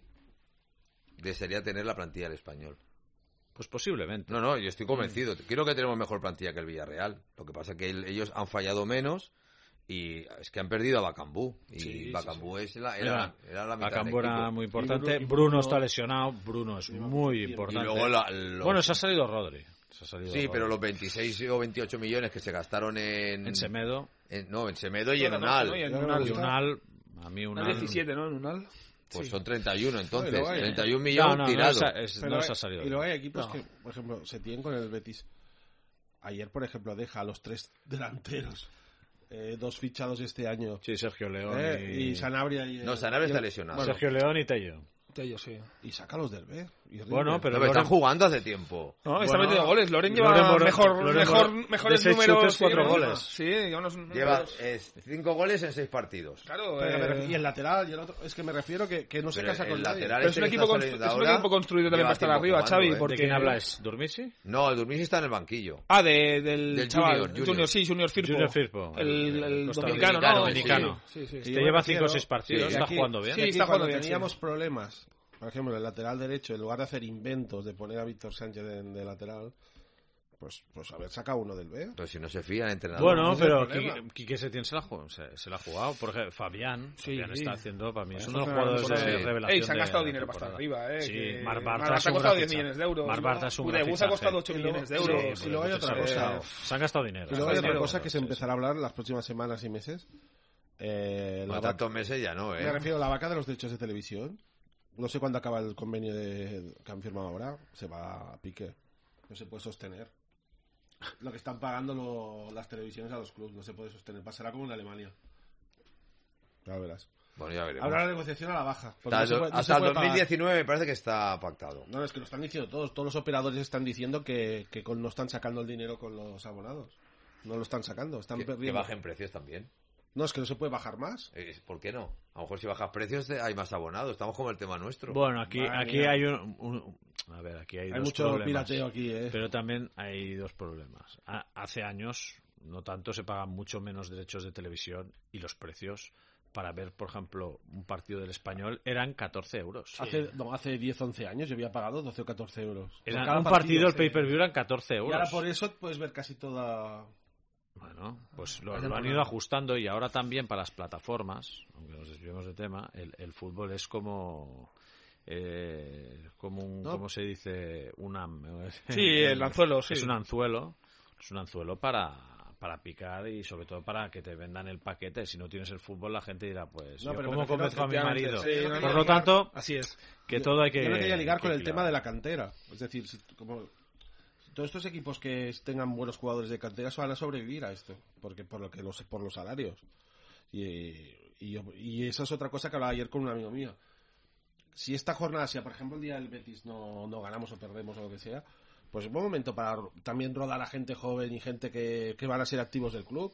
desearía tener la plantilla del Español. Pues posiblemente. No, yo estoy convencido. Creo que tenemos mejor plantilla que el Villarreal. Lo que pasa es que ellos han fallado menos y es que han perdido a Bacambú. Y Bacambú era la mitad Bacambú del equipo. Era muy importante. Bruno está lesionado. Bruno es muy importante. Y luego bueno, se ha salido Rodri. Pero los 26 o 28 millones que se gastaron en Semedo. En Semedo y en Unal. Unal, a mí Unal. 17, ¿no? En Unal. Pues son 31 entonces, 31 millones tirados. No se ha salido. Y luego hay equipos que, por ejemplo, se tienen con el Betis. Ayer, por ejemplo, deja a los 3 delanteros. 2 fichados este año. Sí, Sergio León y Sanabria. Sanabria está lesionado. Bueno, Sergio León y Tello. Sí. Y sácalos del B. Bueno, pero están jugando hace tiempo. No, está metiendo goles. Loren lleva mejores números. 4 goles. Sí, lleva 5 goles en 6 partidos. Claro. Y el lateral y el otro. Es que me refiero que no se casa con nadie. Pero es un equipo construido también para estar arriba, Xavi. ¿De quién hablas? ¿Durmisi? No, el Durmisi está en el banquillo. Del chaval. Junior Firpo. El dominicano. Sí. Te lleva 5 o 6 partidos. Está jugando bien. Sí, está jugando bien. Teníamos problemas. Por ejemplo, el lateral derecho, en lugar de hacer inventos de poner a Víctor Sánchez de lateral, pues haber sacado uno del B. Pero si no se fía el entrenador. Bueno, pero Quique Setién se la ha jugado. Por ejemplo, Fabián está haciendo, para mí, es uno de los jugadores de revelación. Se han gastado dinero para estar arriba. Sí, Marc Bartra ha costado 10 millones de euros. Marc Bartra es un gran fichaje. Ha costado 8 millones de euros. Y luego hay otra cosa. Se han gastado dinero. Y luego hay otra cosa que se empezará a hablar las próximas semanas y meses. Tantos meses ya no, Me refiero a la vaca de los derechos de televisión. No sé cuándo acaba el convenio que han firmado ahora. Se va a pique. No se puede sostener. Lo que están pagando las televisiones a los clubes no se puede sostener. Pasará como en Alemania. Ya verás. Bueno, ya veremos. Habrá la negociación a la baja. Hasta el 2019 me parece que está pactado. No, es que lo están diciendo todos. Todos los operadores están diciendo que no están sacando el dinero con los abonados. No lo están sacando. Están perdiendo. Que bajen precios también. No, es que no se puede bajar más. ¿Por qué no? A lo mejor si bajas precios hay más abonados. Estamos como el tema nuestro. Bueno, aquí hay aquí hay dos mucho problemas. Pirateo aquí, Pero también hay 2 problemas. Hace años, no tanto, se pagan mucho menos derechos de televisión y los precios para ver, por ejemplo, un partido del Español eran 14 euros. Hace 10, 11 años yo había pagado 12 o 14 euros. Era un partido, el pay-per-view eran 14 euros. Y ahora por eso puedes ver casi toda... Bueno, pues lo han ido ajustando y ahora también para las plataformas, aunque nos desviemos de tema, el fútbol es como como un, ¿cómo se dice? Sí, el anzuelo, sí. Es un anzuelo para picar y sobre todo para que te vendan el paquete. Si no tienes el fútbol, la gente dirá, pues, no, ¿cómo convenzo a mi marido? Sí, por lo tanto, así es. Que todo hay que... Yo no quería ligar con el tema de la cantera. Es decir, como todos estos equipos que tengan buenos jugadores de cantera van a sobrevivir a esto, porque por los salarios. Y esa es otra cosa que hablaba ayer con un amigo mío. Si esta jornada, si por ejemplo el día del Betis no ganamos o perdemos o lo que sea, pues es buen momento para también rodar a gente joven y gente que van a ser activos del club.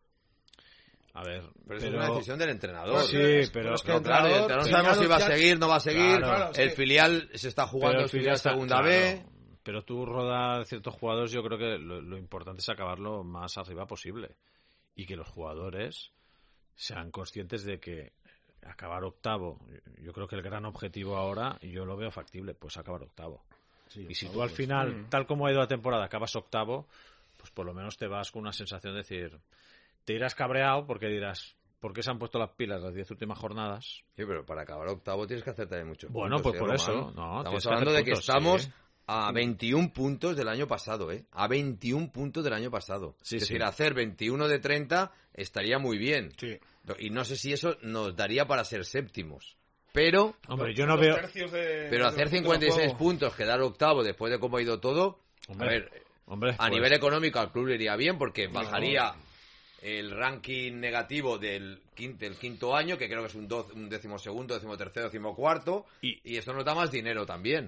A ver, pero es una decisión del entrenador. Sí, pero es que claro, no sabemos si va a seguir, no va a seguir. Claro, el filial se está jugando el filial segunda B. Pero tú rodar ciertos jugadores, yo creo que lo importante es acabar lo más arriba posible. Y que los jugadores sean conscientes de que acabar octavo, yo creo que el gran objetivo ahora, yo lo veo factible, pues acabar octavo. Sí, y si tú al final, tal como ha ido la temporada, acabas octavo, pues por lo menos te vas con una sensación de decir, te irás cabreado porque dirás, ¿por qué se han puesto las pilas las 10 últimas jornadas? Sí, pero para acabar octavo tienes que hacer también mucho. Bueno, pues por eso. No, estamos hablando de que estamos a 21 puntos del año pasado, A 21 puntos del año pasado. Sí, es decir, hacer 21 de 30 estaría muy bien. Sí. Y no sé si eso nos daría para ser séptimos. Pero, hombre, yo no veo. Pero hacer 56 puntos, quedar octavo después de cómo ha ido todo, hombre, a nivel económico al club le iría bien porque bajaría el ranking negativo del quinto año, que creo que es un 12º, 13º, 14º, y esto nos da más dinero también.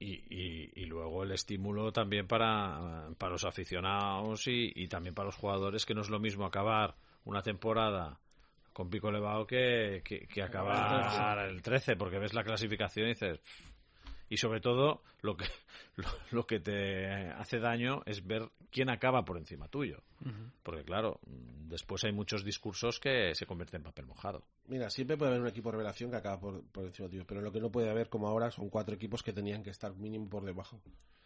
Y luego el estímulo también para los aficionados y también para los jugadores, que no es lo mismo acabar una temporada con pico elevado que acabar el 13, porque ves la clasificación y dices... Y sobre todo, lo que te hace daño es ver quién acaba por encima tuyo. Porque claro, después hay muchos discursos que se convierten en papel mojado. Mira, siempre puede haber un equipo revelación que acaba por encima tuyo, pero lo que no puede haber, como ahora, son 4 equipos que tenían que estar mínimo por debajo.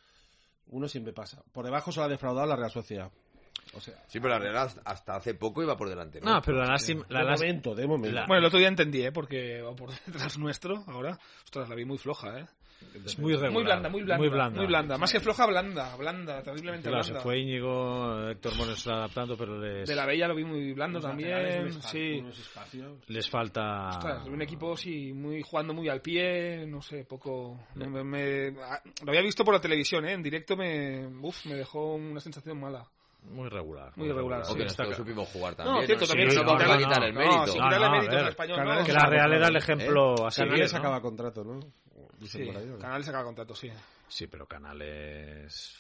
Uno siempre pasa. Por debajo solo ha defraudado la Real Sociedad. O sea, sí, pero la Real hasta hace poco iba por delante, ¿no? No, pero de momento. Bueno, el otro día entendí, porque va por detrás nuestro ahora. Ostras, la vi muy floja, Es muy regular. Muy blanda. Más que floja, blanda, terriblemente claro, blanda. Se fue Íñigo, Héctor Moro está adaptando, pero De la Bella lo vi muy blando también, sí. Les falta... Ostras, un equipo, sí, jugando muy al pie, no sé, poco... lo había visto por la televisión, en directo me dejó una sensación mala. Muy regular. Sí, porque nosotros supimos jugar también. No, cierto, también. No vamos a quitar el mérito. Sin quitarle mérito al español, que la Real era el ejemplo a seguir, Canales acaba contrato, ¿no? Sí, Canales acaba contrato, sí. Sí, pero Canales...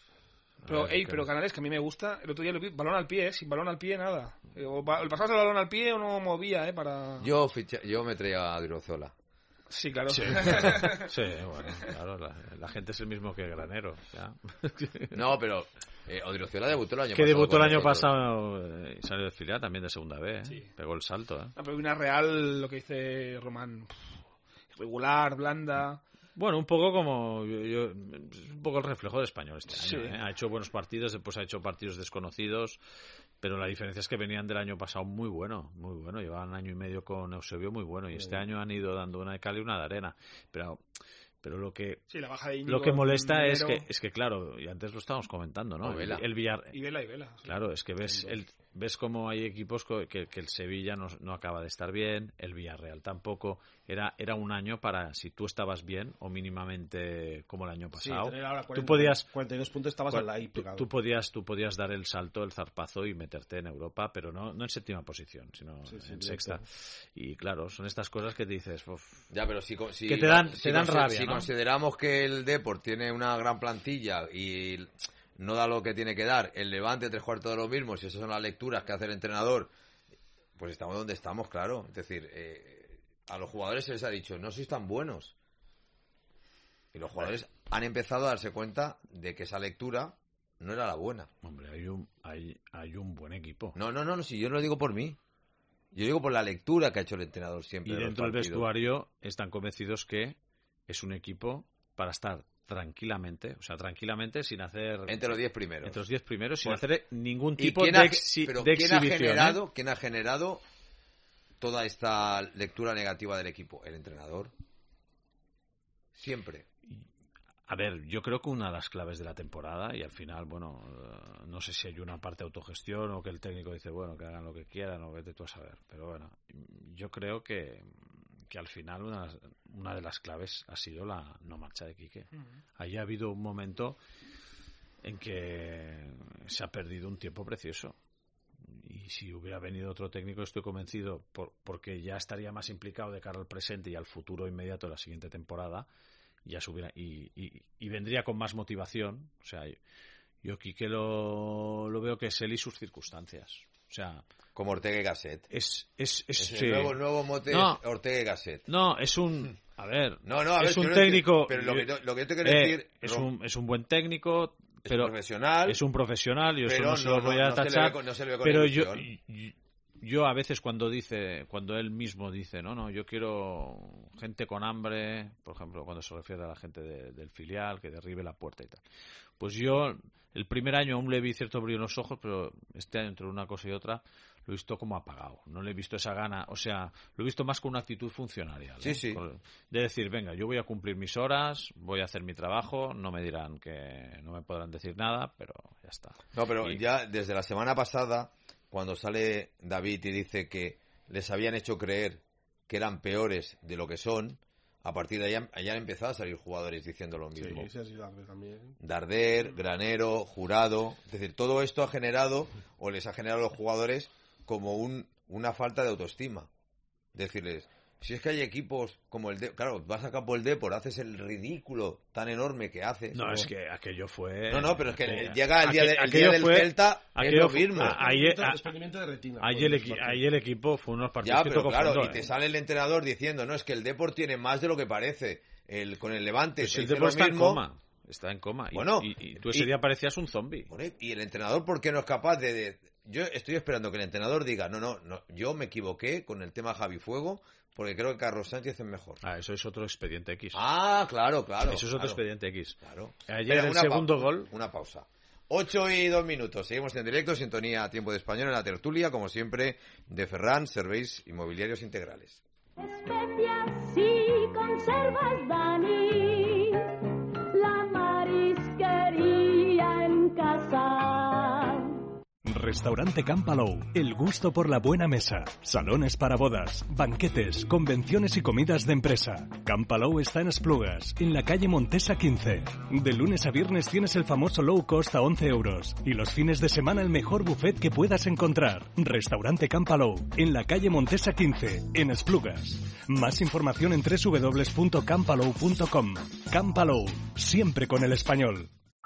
Pero Canales, que a mí me gusta, el otro día lo vi, balón al pie, sin balón al pie, nada. O pasabas el balón al pie o no movía, para... Yo me traía a Odriozola. Sí, claro. Sí, bueno, claro, la gente es el mismo que Granero, ya. No, pero Odriozola debutó el año pasado. Que debutó el año pasado y salió de filial también de segunda B, sí. Pegó el salto, No, pero una Real, lo que dice Román, regular, blanda... Bueno, un poco como un poco el reflejo de Español este año. Ha hecho buenos partidos, después ha hecho partidos desconocidos, pero la diferencia es que venían del año pasado muy bueno. Llevaban 1 año y medio con Eusebio muy bueno, y este año han ido dando una de cal y una de arena. Pero lo que la baja de Íñigo, lo que molesta es que claro, y antes lo estábamos comentando, ¿no? El Villar... Y Vela. Sí. Claro, es que ves cómo hay equipos que el Sevilla no acaba de estar bien, el Villarreal tampoco. Era un año para, si tú estabas bien o mínimamente como el año pasado, tú podías 42 puntos, estabas al ahí pegado. Tú podías dar el salto, el zarpazo y meterte en Europa, pero no en séptima posición, sino en sexta. Y claro, son estas cosas que te dices, ya, pero si que te dan rabia. Si consideramos que el Depor tiene una gran plantilla y no da lo que tiene que dar, el Levante 3/4 de lo mismo, si esas son las lecturas que hace el entrenador, pues estamos donde estamos, claro. Es decir, a los jugadores se les ha dicho, no sois tan buenos. Y los jugadores han empezado a darse cuenta de que esa lectura no era la buena. Hombre, hay un buen equipo. No, si yo no lo digo por mí. Yo digo por la lectura que ha hecho el entrenador siempre. Y dentro del vestuario están convencidos que es un equipo para estar tranquilamente sin hacer... Entre los 10 primeros. Entre los 10 primeros, sin hacer ningún tipo de exhibición. ¿Quién ha generado toda esta lectura negativa del equipo? El entrenador. Siempre. A ver, yo creo que una de las claves de la temporada, y al final, bueno, no sé si hay una parte de autogestión o que el técnico dice, bueno, que hagan lo que quieran o vete tú a saber. Pero bueno, yo creo que al final una de las claves ha sido la no marcha de Quique. Ahí ha habido un momento en que se ha perdido un tiempo precioso. Y si hubiera venido otro técnico, estoy convencido, porque ya estaría más implicado de cara al presente y al futuro inmediato de la siguiente temporada, ya subiera y vendría con más motivación. O sea, yo Quique lo veo que es él y sus circunstancias. O sea, como Ortega y Gasset. Es sí. El nuevo mote no, es Ortega y Gasset. No, es un... A ver, a es ver, un técnico... Pero lo que yo te quiero decir... Es un buen técnico, pero profesional, es un profesional, y eso no se lo voy a tachar. Pero yo a veces cuando él mismo dice, no, yo quiero gente con hambre, por ejemplo, cuando se refiere a la gente del filial, que derribe la puerta y tal. Pues yo, el primer año aún le vi cierto brillo en los ojos, pero este año entre una cosa y otra lo he visto como apagado. No le he visto esa gana, o sea, lo he visto más con una actitud funcionarial, ¿no? Sí. De decir, venga, yo voy a cumplir mis horas, voy a hacer mi trabajo, no me dirán que no me podrán decir nada, pero ya está. No, pero ya desde la semana pasada, cuando sale David y dice que les habían hecho creer que eran peores de lo que son, a partir de ahí han empezado a salir jugadores diciendo lo mismo. Sí, así Darder también. Darder, Granero, Jurado. Es decir, todo esto ha generado, o les ha generado a los jugadores, como una falta de autoestima. Decirles, si es que hay equipos como el Depor, claro, vas a campo el Depor, haces el ridículo tan enorme que haces. No, es que aquello fue... No, pero es que llega el día del Celta, es lo mismo. Experimento de retina. Ahí el equipo fue unos partidos ya, pero claro, y te sale el entrenador diciendo, no, es que el Depor tiene más de lo que parece. Con el Levante... Pues el Depor está en coma. Está en coma. Bueno, y tú ese día parecías un zombie. Bueno, y el entrenador, ¿por qué no es capaz de...? Yo estoy esperando que el entrenador diga, no, yo me equivoqué con el tema Javi Fuego, porque creo que Carlos Sánchez es mejor. Eso es otro expediente X. Claro. Eso es otro expediente X. Claro. Ayer el segundo gol... Una pausa. 8:02. Seguimos en directo, sintonía Tiempo de Español en la tertulia, como siempre, de Ferran, Serveis Inmobiliarios Integrales. Especias y conservas, Dani, la marisquería en casa. Restaurante Can Palou, el gusto por la buena mesa. Salones para bodas, banquetes, convenciones y comidas de empresa. Can Palou está en Esplugas, en la calle Montesa 15. De lunes a viernes tienes el famoso low cost a 11 euros. Y los fines de semana el mejor buffet que puedas encontrar. Restaurante Can Palou, en la calle Montesa 15, en Esplugas. Más información en www.campalou.com. Can Palou, siempre con el español.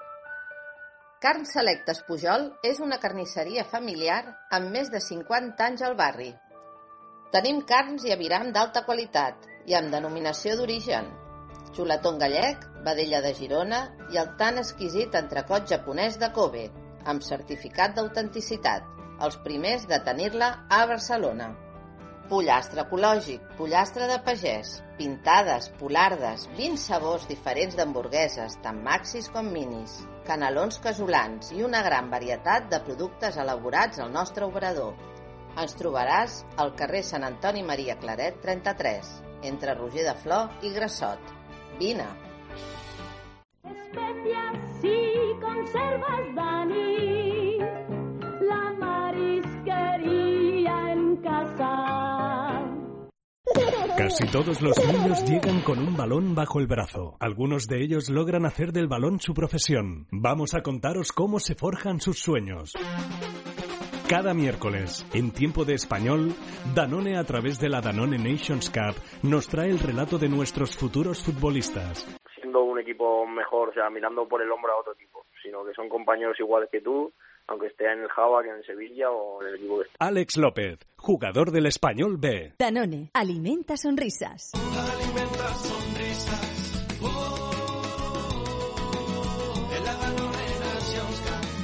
Carn Selectes Pujol és una carnisseria familiar amb més de 50 anys al barri. Tenim carns i aviram d'alta qualitat i amb denominació d'origen. Xuletón gallec, vedella de Girona i el tan exquisit entrecot japonès de Kobe, amb certificat d'autenticitat, els primers de tenir-la a Barcelona. Pollastre ecològic, pollastre de pagès, pintades, polardes, 20 sabors diferents d'hamburgueses, tant maxis com minis, canelons casolans i una gran varietat de productes elaborats al nostre obrador. Ens trobaràs al carrer Sant Antoni Maria Claret 33, entre Roger de Flor i Grassot. Vine! Especias y conservas, Dani, la marisquería en casa. Casi todos los niños llegan con un balón bajo el brazo. Algunos de ellos logran hacer del balón su profesión. Vamos a contaros cómo se forjan sus sueños. Cada miércoles, en Tiempo de Español, Danone, a través de la Danone Nations Cup, nos trae el relato de nuestros futuros futbolistas. Siendo un equipo mejor, o sea, mirando por el hombro a otro equipo, sino que son compañeros iguales que tú, aunque esté en el Java, que en el Sevilla o en el equipo que esté. Alex López, jugador del Español B. Danone, alimenta sonrisas. Alimenta sonrisas. En la Danone Nations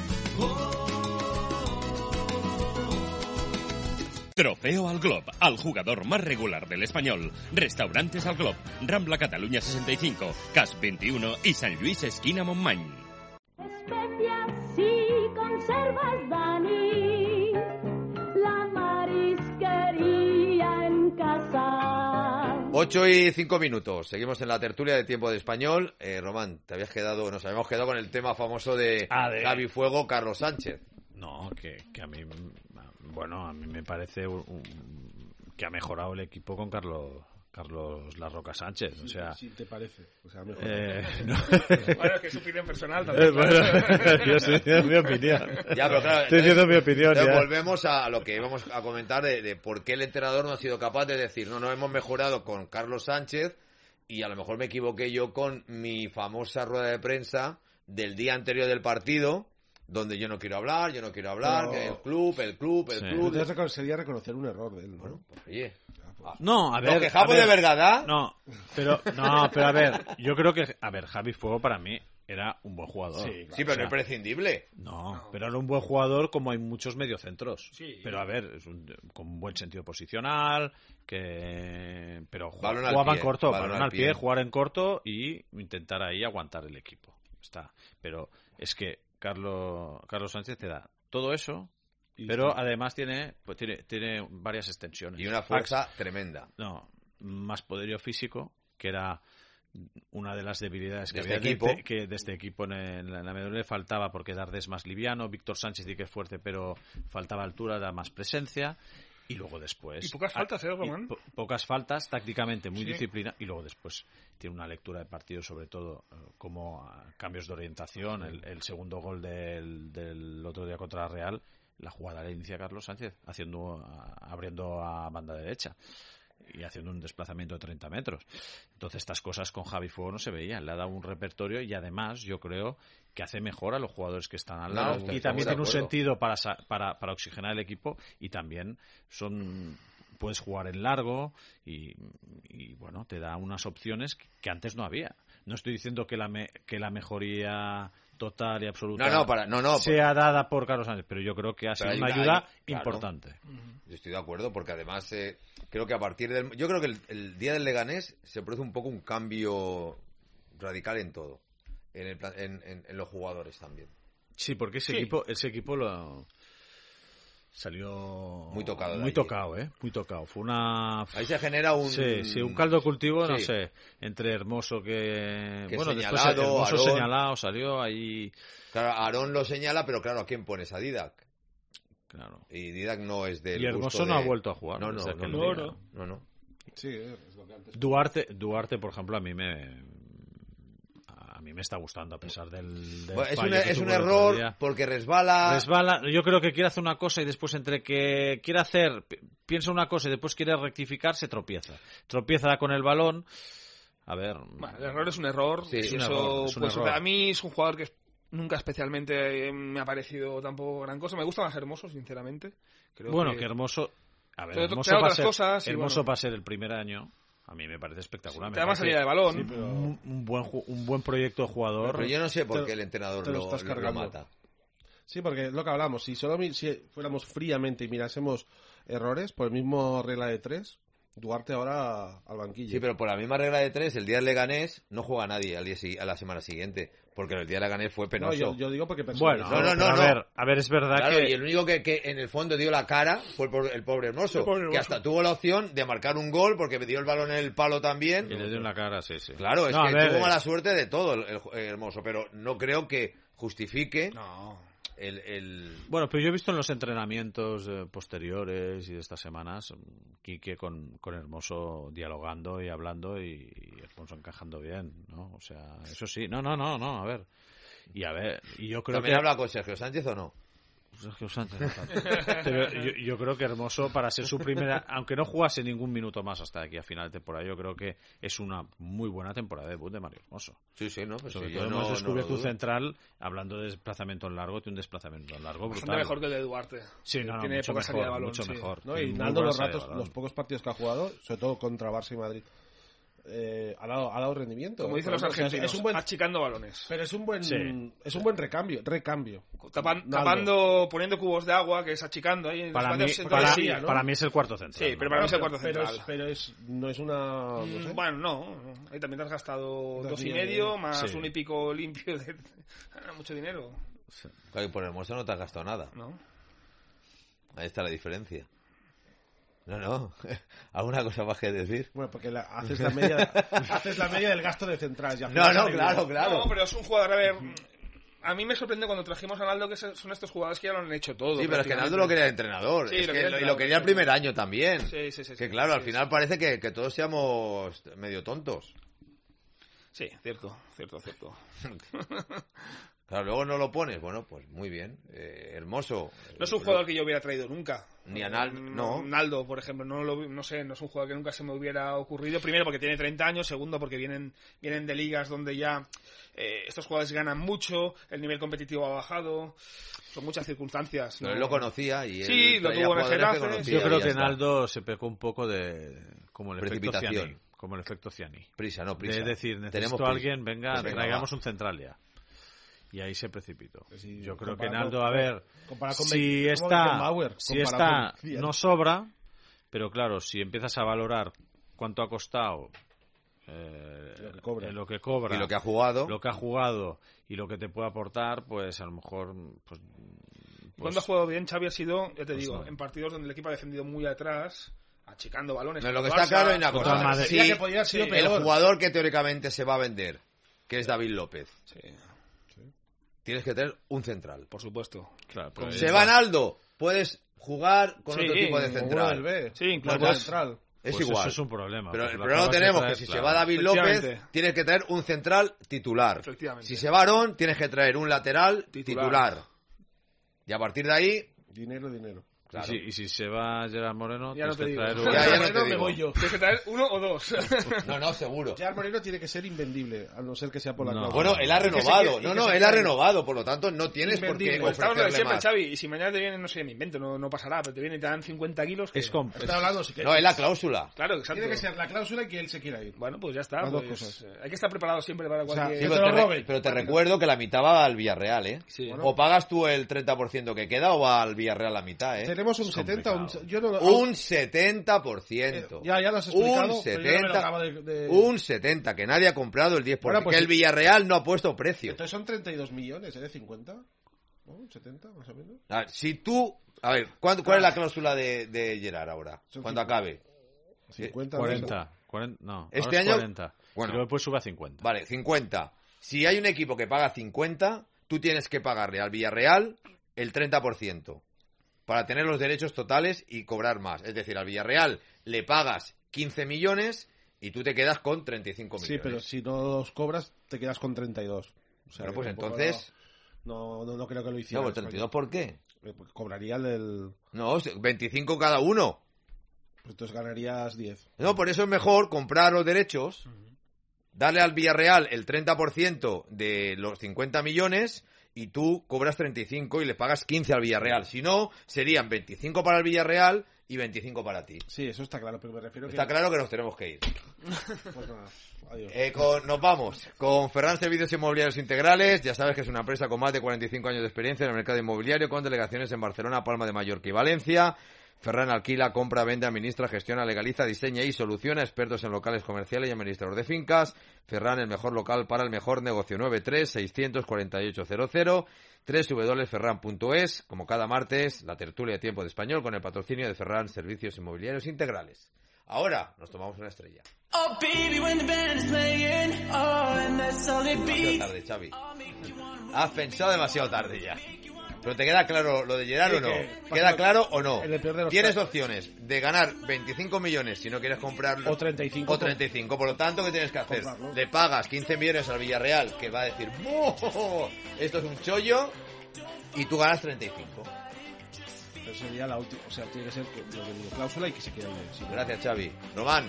Cup. Trofeo al Glob, al jugador más regular del Español. Restaurantes al Glob, Rambla Cataluña 65, CAS 21 y San Luis esquina Montmany. Especias y conservas, Dani, la marisquería en casa. 8:05. Seguimos en la tertulia de Tiempo de Español. Román, nos habíamos quedado con el tema famoso de Javi Fuego, Carlos Sánchez. No, que a mí, bueno, a mí me parece que ha mejorado el equipo con Carlos Larroca Sánchez, o sea... Sí, te parece, o sea, mejor. No. Bueno, es que es su opinión personal también. Bueno, yo estoy diciendo mi opinión. Ya, pero claro, estoy diciendo mi opinión. Entonces volvemos a lo que íbamos a comentar de por qué el entrenador no ha sido capaz de decir, no hemos mejorado con Carlos Sánchez, y a lo mejor me equivoqué yo con mi famosa rueda de prensa del día anterior del partido, donde yo no quiero hablar, no. que el club. Sería reconocer un error de él, ¿no? Bueno, pues oye... No, a ver... ¿Lo quejamos de verdad? No, pero a ver, yo creo que... A ver, Javi Fuego para mí era un buen jugador. Sí, claro, pero no es imprescindible. No, pero era un buen jugador como hay muchos mediocentros. Sí. Pero a ver, con un buen sentido posicional, pero jugaban en corto, balón al pie, jugar en corto y intentar ahí aguantar el equipo. Está. Pero es que Carlos Sánchez te da todo eso... Pero además tiene varias extensiones. Y una fuerza tremenda. No, más poderío físico, que era una de las debilidades que de había este equipo. Que de este equipo en la medular le faltaba, porque Darder es más liviano, Víctor Sánchez sí que es fuerte, pero faltaba altura, da más presencia. Y luego después... Y pocas faltas, Román. Pocas faltas, tácticamente muy disciplina. Y luego después tiene una lectura de partido, sobre todo como cambios de orientación. El segundo gol del otro día contra la Real, la jugada la inicia Carlos Sánchez abriendo a banda derecha y haciendo un desplazamiento de 30 metros. Entonces estas cosas con Javi Fuego no se veían. Le ha dado un repertorio y además yo creo que hace mejor a los jugadores que están al lado. Y también tiene un sentido para oxigenar el equipo, y también puedes jugar en largo y bueno, te da unas opciones que antes no había. No estoy diciendo que la mejoría total y absoluta sea dada por Carlos Sánchez, pero yo creo que ha sido una ayuda importante. Yo estoy de acuerdo, porque además creo que a partir yo creo que el día del Leganés se produce un poco un cambio radical en todo, en los jugadores también. Sí, porque ese equipo lo salió muy tocado, muy tocado. Fue ahí se genera un caldo de cultivo, no sé, entre Hermoso que bueno, señalado, después Hermoso Aarón, señalado, salió ahí. Claro, Aarón lo señala, pero claro, ¿a quién pones? A Didac. Claro. Y Didac no es del y Hermoso no ha vuelto a jugar. No. Sí, es lo que antes... Duarte, por ejemplo, a mí me está gustando, a pesar del es un error porque resbala. Yo creo que quiere hacer una cosa y después, entre que piensa una cosa y después quiere rectificar, se tropieza con el balón. A ver, bueno, el error es un error. Sí, es un error. A mí es un jugador que nunca especialmente me ha parecido tampoco gran cosa. Me gusta más Hermoso, sinceramente. Creo que Hermoso... A ver, Hermoso va a ser el primer año. A mí me parece espectacular. Te da más salida de balón. Sí, pero... un buen proyecto de jugador. Pero yo no sé por qué el entrenador lo mata. Sí, porque es lo que hablamos. Si fuéramos fríamente y mirásemos errores, por el mismo regla de 3, Duarte ahora al banquillo. Sí, pero por la misma regla de 3, el día del Leganés no juega nadie a la semana siguiente. Porque el día del Leganés fue penoso. No, yo digo porque... Bueno, no. A ver, es verdad, claro, que... Y el único que en el fondo dio la cara fue el pobre Hermoso. Que hasta tuvo la opción de marcar un gol porque dio el balón en el palo también. Y le dio en la cara, sí. Claro, es que tuvo mala suerte de todo el Hermoso. Pero no creo que justifique... Bueno, pero yo he visto en los entrenamientos posteriores y de estas semanas Quique con Hermoso dialogando y hablando, y Hermoso encajando bien, ¿no? O sea, eso sí. No, a ver. Y yo creo ¿También habla con Sergio Sánchez o no? Sergio Sánchez no tanto. Pero yo creo que Hermoso, para ser su primera, aunque no jugase ningún minuto más hasta aquí a final de temporada, yo creo que es una muy buena temporada de debut de Mario Hermoso. Sí, no, pues sobre todo hemos descubierto un central, hablando de desplazamiento en largo, tiene un desplazamiento en largo brutal. Bastante mejor que el de Duarte. Sí, tiene poca salida de balón. Mucho mejor. ¿No? Y dando los pocos partidos que ha jugado, sobre todo contra Barça y Madrid, ha dado rendimiento. Como dicen los argentinos, achicando balones. Pero es un buen recambio. Tapando, poniendo cubos de agua, que es achicando ahí. Para mí es el cuarto central. Sí, pero para mí es el cuarto central. Pero no es una... No sé. Bueno, no. Ahí también te has gastado 2,5 más 1 y pico limpio de... mucho dinero. Sí. Claro, y por Hermoso no te has gastado nada. No. Ahí está la diferencia. No. ¿Alguna cosa más que decir? Bueno, porque haces la media del gasto de central. No, claro. No, pero es un jugador, a ver... A mí me sorprende cuando trajimos a Naldo que son estos jugadores que ya lo han hecho todo. Sí, pero es que Naldo lo quería el entrenador. Sí, lo quería el primer año también. Sí. Que claro, al final parece que todos seamos medio tontos. Sí, cierto. Claro, luego no lo pones. Bueno, pues muy bien. Hermoso. No es un jugador que yo hubiera traído nunca. Ni a Naldo, no. Naldo, por ejemplo, no sé, no es un jugador que nunca se me hubiera ocurrido. Primero porque tiene 30 años, segundo porque vienen de ligas donde ya estos jugadores ganan mucho, el nivel competitivo ha bajado, son muchas circunstancias. Pero él lo conocía y sí, lo tuvo en el Getafe. Yo creo que Naldo se pecó un poco como el precipitación. Como el efecto Ciani. Prisa. Es decir, necesito a alguien, venga, traigamos un central ya. Y ahí se precipitó. Sí, yo creo que Naldo, a ver, si esta no sobra, pero claro, si empiezas a valorar cuánto ha costado, lo que cobra y lo que ha jugado y lo que te puede aportar, pues a lo mejor... Cuando ha jugado bien, Xavi ha sido, ya te digo, en partidos donde el equipo ha defendido muy atrás, achicando balones. No, lo que está claro es una cosa. Sí, que podía ser el jugador que teóricamente se va a vender, que es David López. Sí. Tienes que tener un central. Por supuesto. Claro, se va Naldo, puedes jugar con otro tipo de central. Sí, incluso central. Es pues igual. Eso es un problema. Pero el problema tenemos que si se va David López, tienes que traer un central titular. Si se va Aarón, tienes que traer un lateral titular. Y a partir de ahí... Dinero. Claro. Y si se va Gerard Moreno, ya no te digo. Ya no te me voy yo. Tienes que traer uno o dos. No, seguro. Gerard Moreno tiene que ser invendible, a no ser que sea por la cláusula. Bueno, él ha renovado. Él ha renovado, por lo tanto no tienes por qué ofrecerle siempre, más. Xavi, y si mañana te vienen, no sé, me invento, no pasará, pero te vienen y te dan 50 kilos. Está hablando, si no, es la cláusula. Claro, exacto. Tiene que ser la cláusula y que él se quiera ir. Bueno, pues ya está. Las dos cosas. Hay que estar preparado siempre para cualquier... Pero te recuerdo que la mitad va al Villarreal, ¿eh? Sí. O pagas tú el 30% que queda o va al Villarreal la mitad, ¿eh? Tenemos un 70%. Un 70%. Ya lo has explicado. Un 70%, que nadie ha comprado el 10%. Bueno, pues que el Villarreal no ha puesto precio. Entonces son 32 millones, ¿de 50? ¿No? 70, más o menos. Si tú... A ver, ¿cuál es la cláusula de Gerard ahora? Cuando acabe. 50. 40. No, este año... 40. Bueno, y luego después sube a 50. Vale, 50. Si hay un equipo que paga 50, tú tienes que pagarle al Villarreal el 30%. Para tener los derechos totales y cobrar más. Es decir, al Villarreal le pagas 15 millones y tú te quedas con 35 millones. Sí, pero si no los cobras, te quedas con 32. O sea, bueno, pues entonces... No creo que lo hiciera. No, pues 32 ¿por qué? Cobraría el... No, 25 cada uno. Pues entonces ganarías 10. No, por eso es mejor comprar los derechos, darle al Villarreal el 30% de los 50 millones... y tú cobras 35 y le pagas 15 al Villarreal. Si no, serían 25 para el Villarreal y 25 para ti. Sí, eso está claro, pero me refiero Está claro que nos tenemos que ir. Pues nada, adiós. Nos vamos con Ferran Servicios Inmobiliarios Integrales. Ya sabes que es una empresa con más de 45 años de experiencia en el mercado inmobiliario, con delegaciones en Barcelona, Palma de Mallorca y Valencia. Ferran alquila, compra, vende, administra, gestiona, legaliza, diseña y soluciona. Expertos en locales comerciales y administrador de fincas. Ferran, el mejor local para el mejor negocio. 93-600-4800. www.ferran.es. Como cada martes, la tertulia de Tiempo de Español con el patrocinio de Ferran Servicios Inmobiliarios Integrales. Ahora nos tomamos una estrella. Oh, baby, when the band is playing, and that solid beat. Demasiado tarde, Xavi. Has pensado demasiado tarde ya. Pero ¿te queda claro lo de Gerard o no? ¿Queda claro o no? Tienes opciones de ganar 25 millones si no quieres comprarlo. O 35. Por lo tanto, ¿qué tienes que hacer? Comprarlo. Le pagas 15 millones al Villarreal, que va a decir ¡oh! Esto es un chollo, y tú ganas 35. Pero sería la última. O sea, tiene que ser lo que digo, cláusula y que se quede bien. Sí, gracias, Xavi. Román.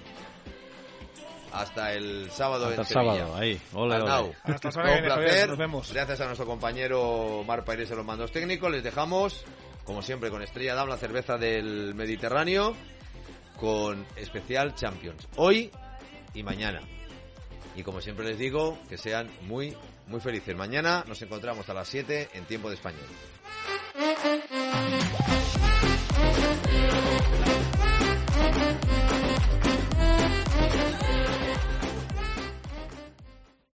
Hasta el sábado hasta en Sevilla. Sábado, ahí. Ole. Hasta sábado. Un placer. Nos vemos. Gracias a nuestro compañero Marc Paires en los mandos técnicos. Les dejamos, como siempre, con Estrella Damm, la cerveza del Mediterráneo, con especial Champions. Hoy y mañana. Y como siempre les digo, que sean muy, muy felices. Mañana nos encontramos a las 7 en Tiempo de Español.